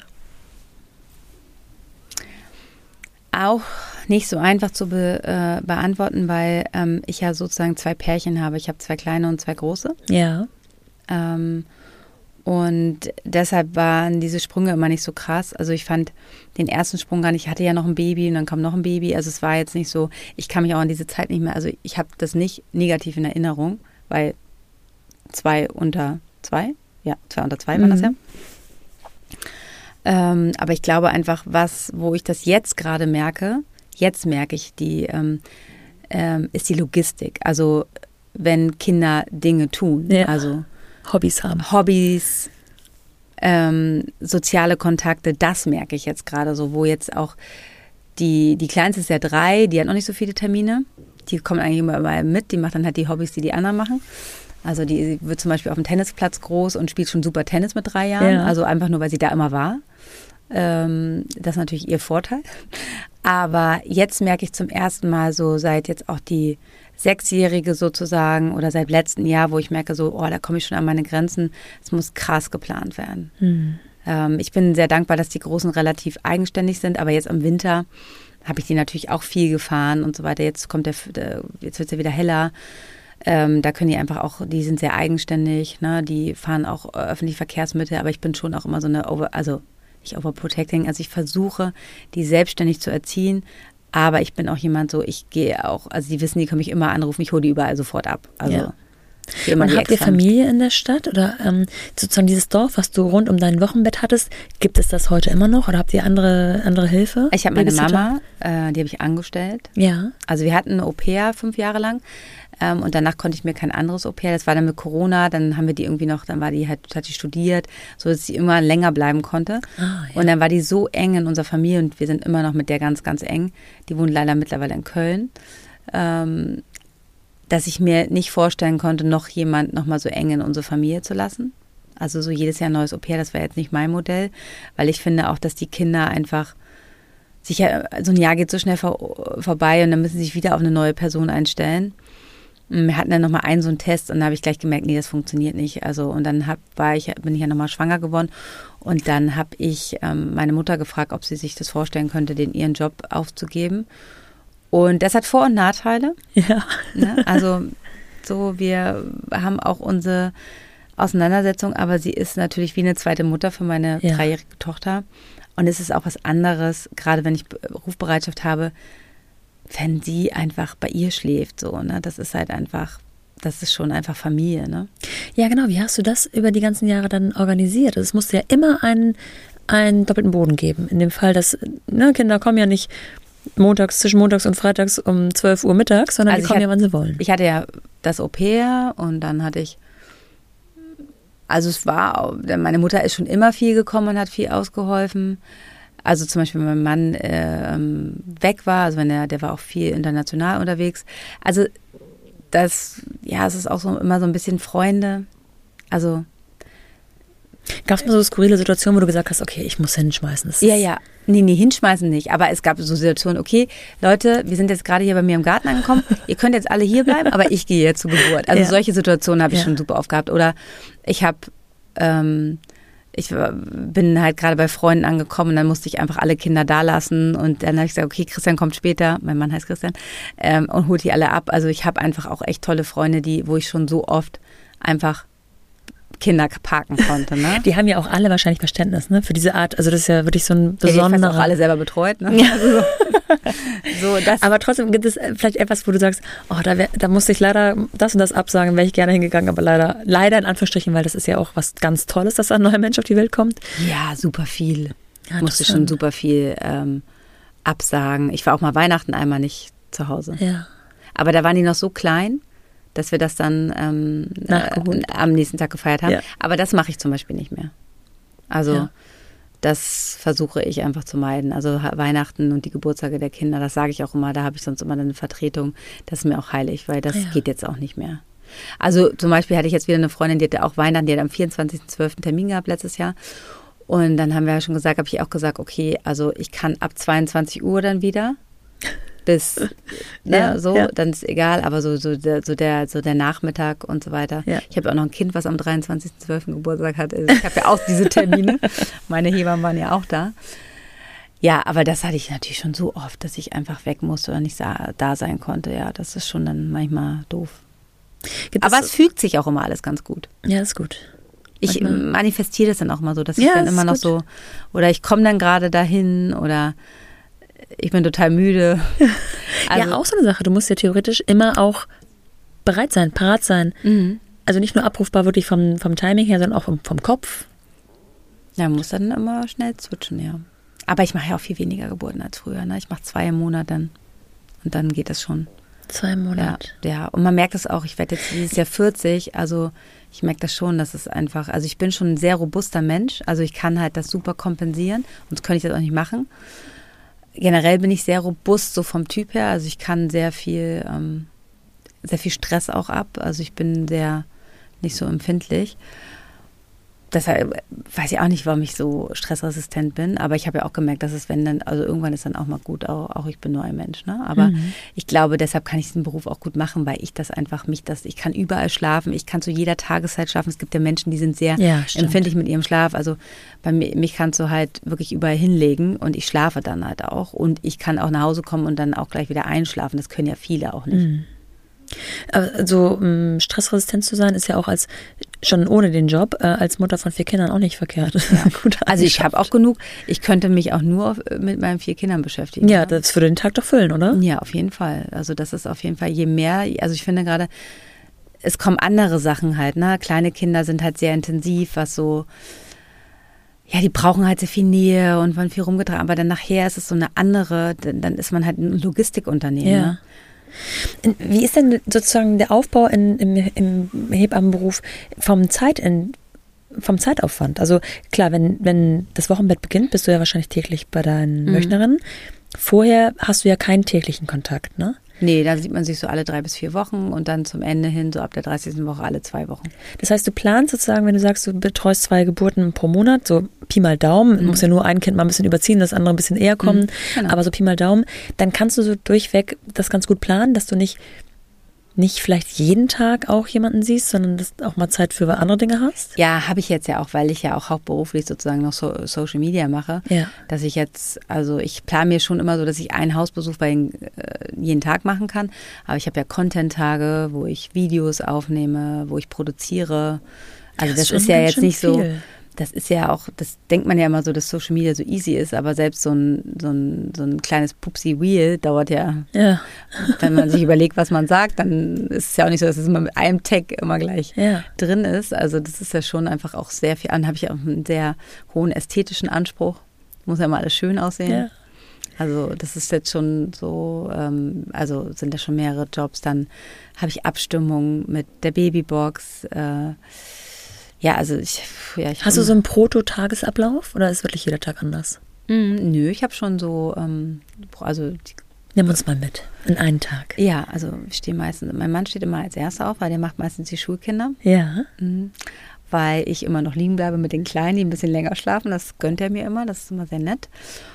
Auch nicht so einfach zu be, äh, beantworten, weil ähm, ich ja sozusagen zwei Pärchen habe. Ich habe zwei kleine und zwei große. Ja. Ähm, und deshalb waren diese Sprünge immer nicht so krass. Also ich fand den ersten Sprung gar nicht, ich hatte ja noch ein Baby und dann kam noch ein Baby. Also es war jetzt nicht so, ich kann mich auch an diese Zeit nicht mehr, also ich habe das nicht negativ in Erinnerung, weil zwei unter zwei, ja, zwei unter zwei war das ja. Mhm. Ähm, aber ich glaube einfach, was, wo ich das jetzt gerade merke, jetzt merke ich die, ähm, ähm, ist die Logistik. Also wenn Kinder Dinge tun, Ja. also Hobbys haben. Hobbys, ähm, soziale Kontakte, das merke ich jetzt gerade so, wo jetzt auch die, die Kleinste ist ja drei, die hat noch nicht so viele Termine, Die kommt eigentlich immer überall mit, die macht dann halt die Hobbys, die die anderen machen. Also die wird zum Beispiel auf dem Tennisplatz groß und spielt schon super Tennis mit drei Jahren. Ja. Also einfach nur, weil sie da immer war. Ähm, das ist natürlich ihr Vorteil. Aber jetzt merke ich zum ersten Mal so seit jetzt auch die Sechsjährige sozusagen oder seit letztem Jahr, wo ich merke so, oh, da komme ich schon an meine Grenzen. Es muss krass geplant werden. Mhm. Ähm, ich bin sehr dankbar, dass die Großen relativ eigenständig sind. Aber jetzt im Winter habe ich die natürlich auch viel gefahren und so weiter. Jetzt kommt der, der jetzt wird es ja wieder heller. Ähm, da können die einfach auch, die sind sehr eigenständig, ne? Die fahren auch äh, öffentliche Verkehrsmittel, aber ich bin schon auch immer so eine, over, also nicht overprotecting, also ich versuche, die selbstständig zu erziehen, aber ich bin auch jemand so, ich gehe auch, also die wissen, die können mich immer anrufen, ich hole die überall sofort ab. Also ja. Und habt ihr Familie in der Stadt oder ähm, sozusagen dieses Dorf, was du rund um dein Wochenbett hattest, gibt es das heute immer noch oder habt ihr andere, andere Hilfe? Ich habe meine Mama, äh, die habe ich angestellt. Ja. Also wir hatten eine Au-pair fünf Jahre lang. Ähm, und danach konnte ich mir kein anderes Au-pair. Das war dann mit Corona, dann haben wir die irgendwie noch, dann war die halt, hat die studiert, so dass sie immer länger bleiben konnte. Ah, ja. Und dann war die so eng in unserer Familie und wir sind immer noch mit der ganz, ganz eng. Die wohnt leider mittlerweile in Köln. Ähm, dass ich mir nicht vorstellen konnte, noch jemand noch mal so eng in unsere Familie zu lassen. Also so jedes Jahr ein neues Au-pair, das wäre jetzt nicht mein Modell, weil ich finde auch, dass die Kinder einfach sich ja, so ein Jahr geht so schnell vor, vorbei und dann müssen sie sich wieder auf eine neue Person einstellen. Wir hatten dann nochmal einen so einen Test und da habe ich gleich gemerkt, nee, das funktioniert nicht. Also und dann hab, war ich, bin ich ja nochmal schwanger geworden und dann habe ich ähm, meine Mutter gefragt, ob sie sich das vorstellen könnte, den ihren Job aufzugeben. Und das hat Vor- und Nachteile. Ja. Ne? Also so, wir haben auch unsere Auseinandersetzung, aber sie ist natürlich wie eine zweite Mutter für meine ja. dreijährige Tochter. Und es ist auch was anderes, gerade wenn ich Rufbereitschaft habe, wenn sie einfach bei ihr schläft. So, ne? Das ist halt einfach, das ist schon einfach Familie. Ne? Ja, genau. Wie hast du das über die ganzen Jahre dann organisiert? Es musste ja immer einen, einen doppelten Boden geben. In dem Fall, dass ne, Kinder kommen ja nicht montags, zwischen montags und freitags um zwölf Uhr mittags, sondern also die kommen ja, wann sie wollen. Ich hatte ja das Au-pair und dann hatte ich, also es war, meine Mutter ist schon immer viel gekommen und hat viel ausgeholfen. Also zum Beispiel, wenn mein Mann äh, weg war, also wenn er, der war auch viel international unterwegs. Also das, ja, es ist auch so immer so ein bisschen Freunde. Also gab es mal so eine skurrile Situation, wo du gesagt hast, okay, ich muss hinschmeißen? Das ja, ja. Nee, nee, hinschmeißen nicht. Aber es gab so Situationen, okay, Leute, wir sind jetzt gerade hier bei mir im Garten angekommen, ihr könnt jetzt alle hier bleiben, aber ich gehe jetzt zur Geburt. Also ja. solche Situationen habe ich ja. schon super oft gehabt. Oder ich habe, ähm, ich bin halt gerade bei Freunden angekommen und dann musste ich einfach alle Kinder da lassen und dann habe ich gesagt, okay, Christian kommt später, mein Mann heißt Christian, ähm, und holt die alle ab. Also ich habe einfach auch echt tolle Freunde, die, wo ich schon so oft einfach Kinder parken konnte, ne? Die haben ja auch alle wahrscheinlich Verständnis, ne? Für diese Art, also das ist ja wirklich so ein besonderer... Ja, die auch alle selber betreut, ne? Ja. Also so, das aber trotzdem gibt es vielleicht etwas, wo du sagst, oh, da, wär, da musste ich leider das und das absagen, wäre ich gerne hingegangen, aber leider, leider in Anführungsstrichen, weil das ist ja auch was ganz Tolles, dass ein neuer Mensch auf die Welt kommt. Ja, super viel. Ja, musste schon super viel ähm, absagen. Ich war auch mal Weihnachten einmal nicht zu Hause. Ja. Aber da waren die noch so klein, dass wir das dann ähm, äh, am nächsten Tag gefeiert haben. Ja. Aber das mache ich zum Beispiel nicht mehr. Also ja. das versuche ich einfach zu meiden. Also Weihnachten und die Geburtstage der Kinder, das sage ich auch immer, da habe ich sonst immer eine Vertretung. Das ist mir auch heilig, weil das ja. geht jetzt auch nicht mehr. Also zum Beispiel hatte ich jetzt wieder eine Freundin, die hatte auch Weihnachten, die hat am vierundzwanzigsten zwölften Termin gehabt letztes Jahr. Und dann haben wir ja schon gesagt, habe ich auch gesagt, okay, also ich kann ab zweiundzwanzig Uhr dann wieder bis, ne, ja, so, ja. dann ist egal, aber so, so, der, so, der, so der Nachmittag und so weiter. Ja. Ich habe auch noch ein Kind, was am dreiundzwanzigsten zwölften Geburtstag hat. Also ich habe ja auch diese Termine. Meine Hebammen waren ja auch da. Ja, aber das hatte ich natürlich schon so oft, dass ich einfach weg musste oder nicht da sein konnte. Ja, das ist schon dann manchmal doof. Gibt aber es, es fügt sich auch immer alles ganz gut. Ja, ist gut. Ich manchmal manifestiere das dann auch mal so, dass ich ja, dann immer noch gut. so, oder ich komme dann gerade dahin oder ich bin total müde. Also, ja, auch so eine Sache. Du musst ja theoretisch immer auch bereit sein, parat sein. Mhm. Also nicht nur abrufbar wirklich vom, vom Timing her, sondern auch vom, vom Kopf. Ja, man muss dann immer schnell switchen, ja. Aber ich mache ja auch viel weniger Geburten als früher. Ne? Ich mache zwei im Monat dann. Und dann geht das schon. Zwei im Monat? Ja, ja. Und man merkt das auch. Ich werde jetzt dieses Jahr vierzig. Also ich merke das schon, dass es einfach, also ich bin schon ein sehr robuster Mensch. Also ich kann halt das super kompensieren. Sonst könnte ich das auch nicht machen. generell bin ich sehr robust, so vom Typ her. Also ich kann sehr viel, ähm, sehr viel Stress auch ab. Also ich bin sehr nicht so empfindlich. Deshalb weiß ich auch nicht, warum ich so stressresistent bin. Aber ich habe ja auch gemerkt, dass es, wenn dann, also irgendwann ist dann auch mal gut, auch, auch ich bin nur ein Mensch. Ne? Aber mhm. ich glaube, deshalb kann ich diesen Beruf auch gut machen, weil ich das einfach mich, das, ich kann überall schlafen, ich kann zu jeder Tageszeit schlafen. Es gibt ja Menschen, die sind sehr ja, empfindlich mit ihrem Schlaf. Also bei mir, mich kannst du halt wirklich überall hinlegen und ich schlafe dann halt auch. Und ich kann auch nach Hause kommen und dann auch gleich wieder einschlafen. Das können ja viele auch nicht. Mhm. Also um, stressresistent zu sein, ist ja auch als schon ohne den Job äh, als Mutter von vier Kindern auch nicht verkehrt. Ja. Gut, also ich habe auch genug. Ich könnte mich auch nur mit meinen vier Kindern beschäftigen. Ja, das würde den Tag doch füllen, oder? Ja, auf jeden Fall. Also das ist auf jeden Fall, je mehr, also ich finde gerade, es kommen andere Sachen halt, ne? Kleine Kinder sind halt sehr intensiv, was so, ja, die brauchen halt sehr viel Nähe und werden viel rumgetragen, aber dann nachher ist es so eine andere, dann ist man halt ein Logistikunternehmen, ja. Ne? Wie ist denn sozusagen der Aufbau in, im, im Hebammenberuf vom, Zeit in, vom Zeitaufwand? Also klar, wenn, wenn das Wochenbett beginnt, bist du ja wahrscheinlich täglich bei deinen mhm. Wöchnerinnen. Vorher hast du ja keinen täglichen Kontakt, ne? Nee, da sieht man sich so alle drei bis vier Wochen und dann zum Ende hin, so ab der dreißigsten Woche, alle zwei Wochen. Das heißt, du planst sozusagen, wenn du sagst, du betreust zwei Geburten pro Monat, so Pi mal Daumen, mhm. muss ja nur ein Kind mal ein bisschen überziehen, das andere ein bisschen eher kommen, mhm, genau. aber so Pi mal Daumen, dann kannst du so durchweg das ganz gut planen, dass du nicht nicht vielleicht jeden Tag auch jemanden siehst, sondern dass du auch mal Zeit für andere Dinge hast? Ja, habe ich jetzt ja auch, weil ich ja auch hauptberuflich sozusagen noch so Social Media mache, ja. dass ich jetzt, also ich plane mir schon immer so, dass ich einen Hausbesuch bei äh, jeden Tag machen kann, aber ich habe ja Content-Tage, wo ich Videos aufnehme, wo ich produziere, also das, das ist ja jetzt nicht viel. So, das ist ja auch, das denkt man ja immer so, dass Social Media so easy ist, aber selbst so ein, so ein, so ein kleines Pupsi-Wheel dauert ja, ja, wenn man sich überlegt, was man sagt, dann ist es ja auch nicht so, dass es immer mit einem Tag immer gleich ja. drin ist. Also das ist ja schon einfach auch sehr viel, dann habe ich auch einen sehr hohen ästhetischen Anspruch, muss ja immer alles schön aussehen. Ja. Also das ist jetzt schon so, ähm, also sind da schon mehrere Jobs, dann habe ich Abstimmung mit der Babybox, äh, Ja, also ich, ja, ich Hast du so einen Proto-Tagesablauf oder ist wirklich jeder Tag anders? Mm, nö, ich habe schon so, ähm, also die, nimm uns mal mit in einen Tag. Ja, also ich stehe meistens, mein Mann steht immer als Erster auf, weil der macht meistens die Schulkinder. Ja. Mhm. Weil ich immer noch liegen bleibe mit den Kleinen, die ein bisschen länger schlafen. Das gönnt er mir immer, das ist immer sehr nett.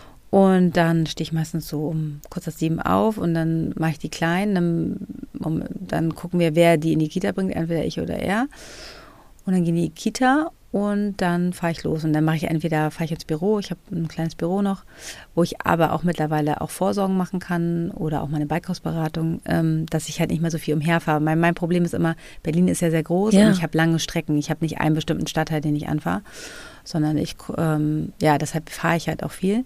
Und dann stehe ich meistens so um kurz nach sieben auf und dann mache ich die Kleinen. Dann, um, dann gucken wir, wer die in die Kita bringt, entweder ich oder er. Und dann gehen die in die Kita und dann fahre ich los. Und dann mache ich entweder, fahre ich ins Büro, ich habe ein kleines Büro noch, wo ich aber auch mittlerweile auch Vorsorgen machen kann oder auch meine Bikehausberatung, ähm, dass ich halt nicht mehr so viel umherfahre. Mein, mein Problem ist immer, Berlin ist ja sehr groß ja. und ich habe lange Strecken. Ich habe nicht einen bestimmten Stadtteil, den ich anfahre, sondern ich, ähm, ja, deshalb fahre ich halt auch viel.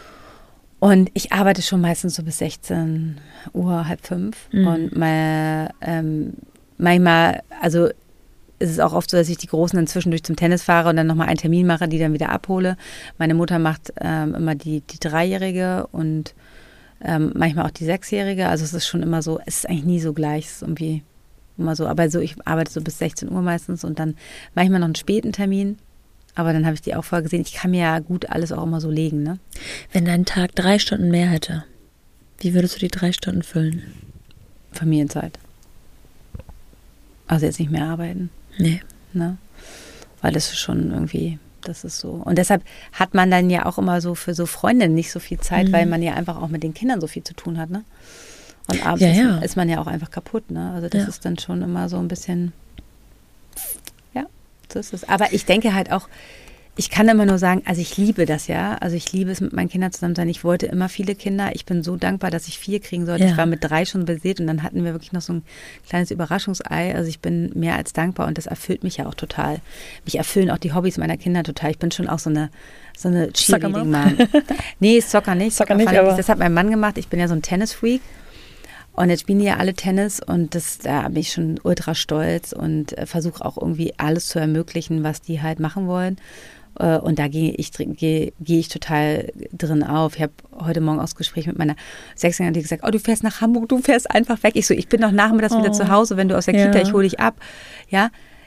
Und ich arbeite schon meistens so bis sechzehn Uhr, halb fünf. Mhm. Und mal, ähm, manchmal, also es ist auch oft so, dass ich die Großen dann zwischendurch zum Tennis fahre und dann nochmal einen Termin mache, die dann wieder abhole. Meine Mutter macht ähm, immer die, die Dreijährige und ähm, manchmal auch die Sechsjährige. Also es ist schon immer so, es ist eigentlich nie so gleich, es ist irgendwie immer so. Aber so, ich arbeite so bis sechzehn Uhr meistens und dann manchmal noch einen späten Termin. Aber dann habe ich die auch vorher gesehen. Ich kann mir ja gut alles auch immer so legen, ne? Wenn dein Tag drei Stunden mehr hätte, wie würdest du die drei Stunden füllen? Familienzeit. Also jetzt nicht mehr arbeiten. Nee. Ne? Weil das ist schon irgendwie, das ist so. Und deshalb hat man dann ja auch immer so für so Freundinnen nicht so viel Zeit, mhm. weil man ja einfach auch mit den Kindern so viel zu tun hat, ne? Und abends ja, ja. Ist, ist man ja auch einfach kaputt, ne? Also das ja. ist dann schon immer so ein bisschen, ja, so ist es. Aber ich denke halt auch, ich kann immer nur sagen, also ich liebe das ja, also ich liebe es, mit meinen Kindern zusammen sein. Ich wollte immer viele Kinder. Ich bin so dankbar, dass ich vier kriegen sollte. Ja. Ich war mit drei schon besiegt und dann hatten wir wirklich noch so ein kleines Überraschungsei. Also ich bin mehr als dankbar und das erfüllt mich ja auch total. Mich erfüllen auch die Hobbys meiner Kinder total. Ich bin schon auch so eine so eine Cheerleading-Mom. Nee, Soccer nicht. Soccer, Soccer nicht, aber das hat mein Mann gemacht. Ich bin ja so ein Tennis-Freak. Und jetzt spielen die ja alle Tennis und das, da bin ich schon ultra stolz und versuche auch irgendwie alles zu ermöglichen, was die halt machen wollen. Und da gehe ich, gehe, gehe ich total drin auf. Ich habe heute Morgen aus Gespräch mit meiner Sechsjährigen, die gesagt, oh, du fährst nach Hamburg, du fährst einfach weg. Ich so, ich bin doch nachmittags oh. wieder zu Hause, wenn du aus der Kita, ja. ich hole dich ab. Ja,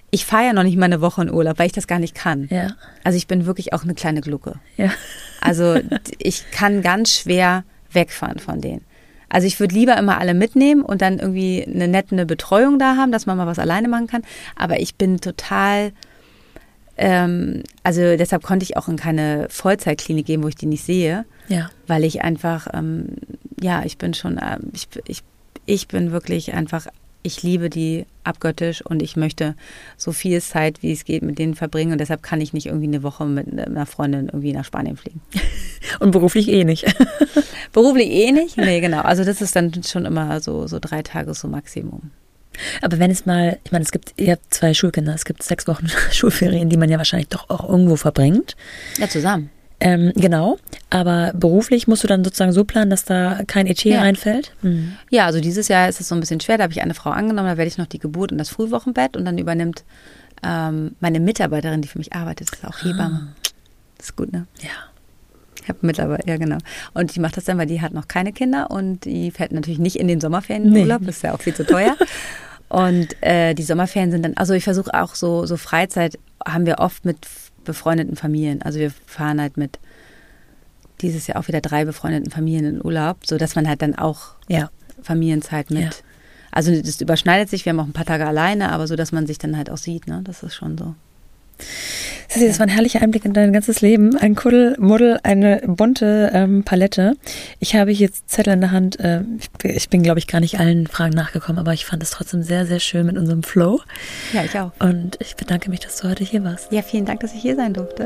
ich fahre ja noch nicht mal eine Woche in Urlaub, weil ich das gar nicht kann. Ja. Also ich bin wirklich auch eine kleine Glucke. Ja. Also ich kann ganz schwer wegfahren von denen. Also ich würde lieber immer alle mitnehmen und dann irgendwie eine nette Betreuung da haben, dass man mal was alleine machen kann. Aber ich bin total, ähm, also deshalb konnte ich auch in keine Vollzeitklinik gehen, wo ich die nicht sehe. Ja. Weil ich einfach, ähm, ja, ich bin schon, äh, ich, ich, ich bin wirklich einfach, ich liebe die abgöttisch und ich möchte so viel Zeit, wie es geht, mit denen verbringen. Und deshalb kann ich nicht irgendwie eine Woche mit einer Freundin irgendwie nach Spanien fliegen. Und beruflich eh nicht. Beruflich eh nicht? Nee, genau. Also das ist dann schon immer so, so drei Tage so Maximum. Aber wenn es mal, ich meine, es gibt, ihr habt zwei Schulkinder, es gibt sechs Wochen Schulferien, die man ja wahrscheinlich doch auch irgendwo verbringt. Ja, zusammen. Ähm, genau, aber beruflich musst du dann sozusagen so planen, dass da kein E T Ja. reinfällt? Mhm. Ja, also dieses Jahr ist es so ein bisschen schwer. Da habe ich eine Frau angenommen, da werde ich noch die Geburt und das Frühwochenbett und dann übernimmt ähm, meine Mitarbeiterin, die für mich arbeitet, ist auch Hebamme. Das ist gut, ne? Ja. Ich habe Mitarbeiter, ja genau. Und die macht das dann, weil die hat noch keine Kinder und die fährt natürlich nicht in den Sommerferien in den Nee. Urlaub, das ist ja auch viel zu teuer. Und äh, die Sommerferien sind dann, also ich versuche auch so, so Freizeit haben wir oft mit befreundeten Familien. Also wir fahren halt mit dieses Jahr auch wieder drei befreundeten Familien in Urlaub, sodass man halt dann auch Ja. Familienzeit mit, Ja. also das überschneidet sich, wir haben auch ein paar Tage alleine, aber so, dass man sich dann halt auch sieht, ne, das ist schon so. Sissi, das war ein herrlicher Einblick in dein ganzes Leben. Ein Kuddelmuddel, eine bunte ähm, Palette. Ich habe hier jetzt Zettel in der Hand. Äh, ich bin, ich bin, glaube ich, gar nicht allen Fragen nachgekommen, aber ich fand es trotzdem sehr, sehr schön mit unserem Flow. Ja, ich auch. Und ich bedanke mich, dass du heute hier warst. Ja, vielen Dank, dass ich hier sein durfte.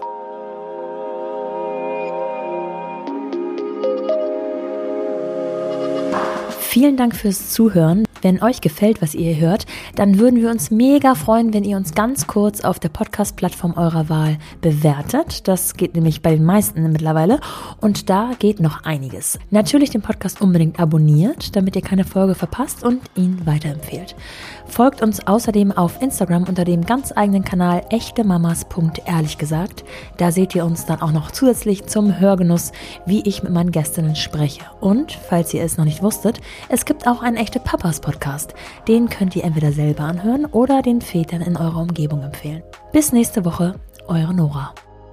Vielen Dank fürs Zuhören. Wenn euch gefällt, was ihr hört, dann würden wir uns mega freuen, wenn ihr uns ganz kurz auf der Podcast-Plattform eurer Wahl bewertet. Das geht nämlich bei den meisten mittlerweile und da geht noch einiges. Natürlich den Podcast unbedingt abonniert, damit ihr keine Folge verpasst und ihn weiterempfehlt. Folgt uns außerdem auf Instagram unter dem ganz eigenen Kanal echtemamas.ehrlichgesagt. Da seht ihr uns dann auch noch zusätzlich zum Hörgenuss, wie ich mit meinen Gästinnen spreche. Und, falls ihr es noch nicht wusstet, es gibt auch einen echte Papas-Podcast. Den könnt ihr entweder selber anhören oder den Vätern in eurer Umgebung empfehlen. Bis nächste Woche, eure Nora.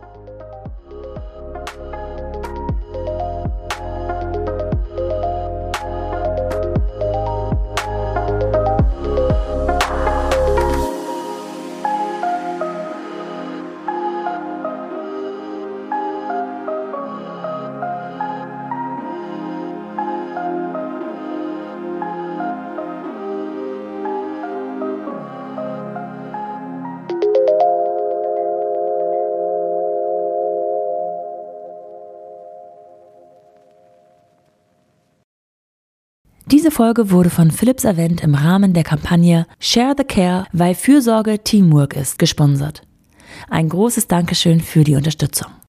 Diese Folge wurde von Philips Avent im Rahmen der Kampagne Share the Care, weil Fürsorge Teamwork ist, gesponsert. Ein großes Dankeschön für die Unterstützung.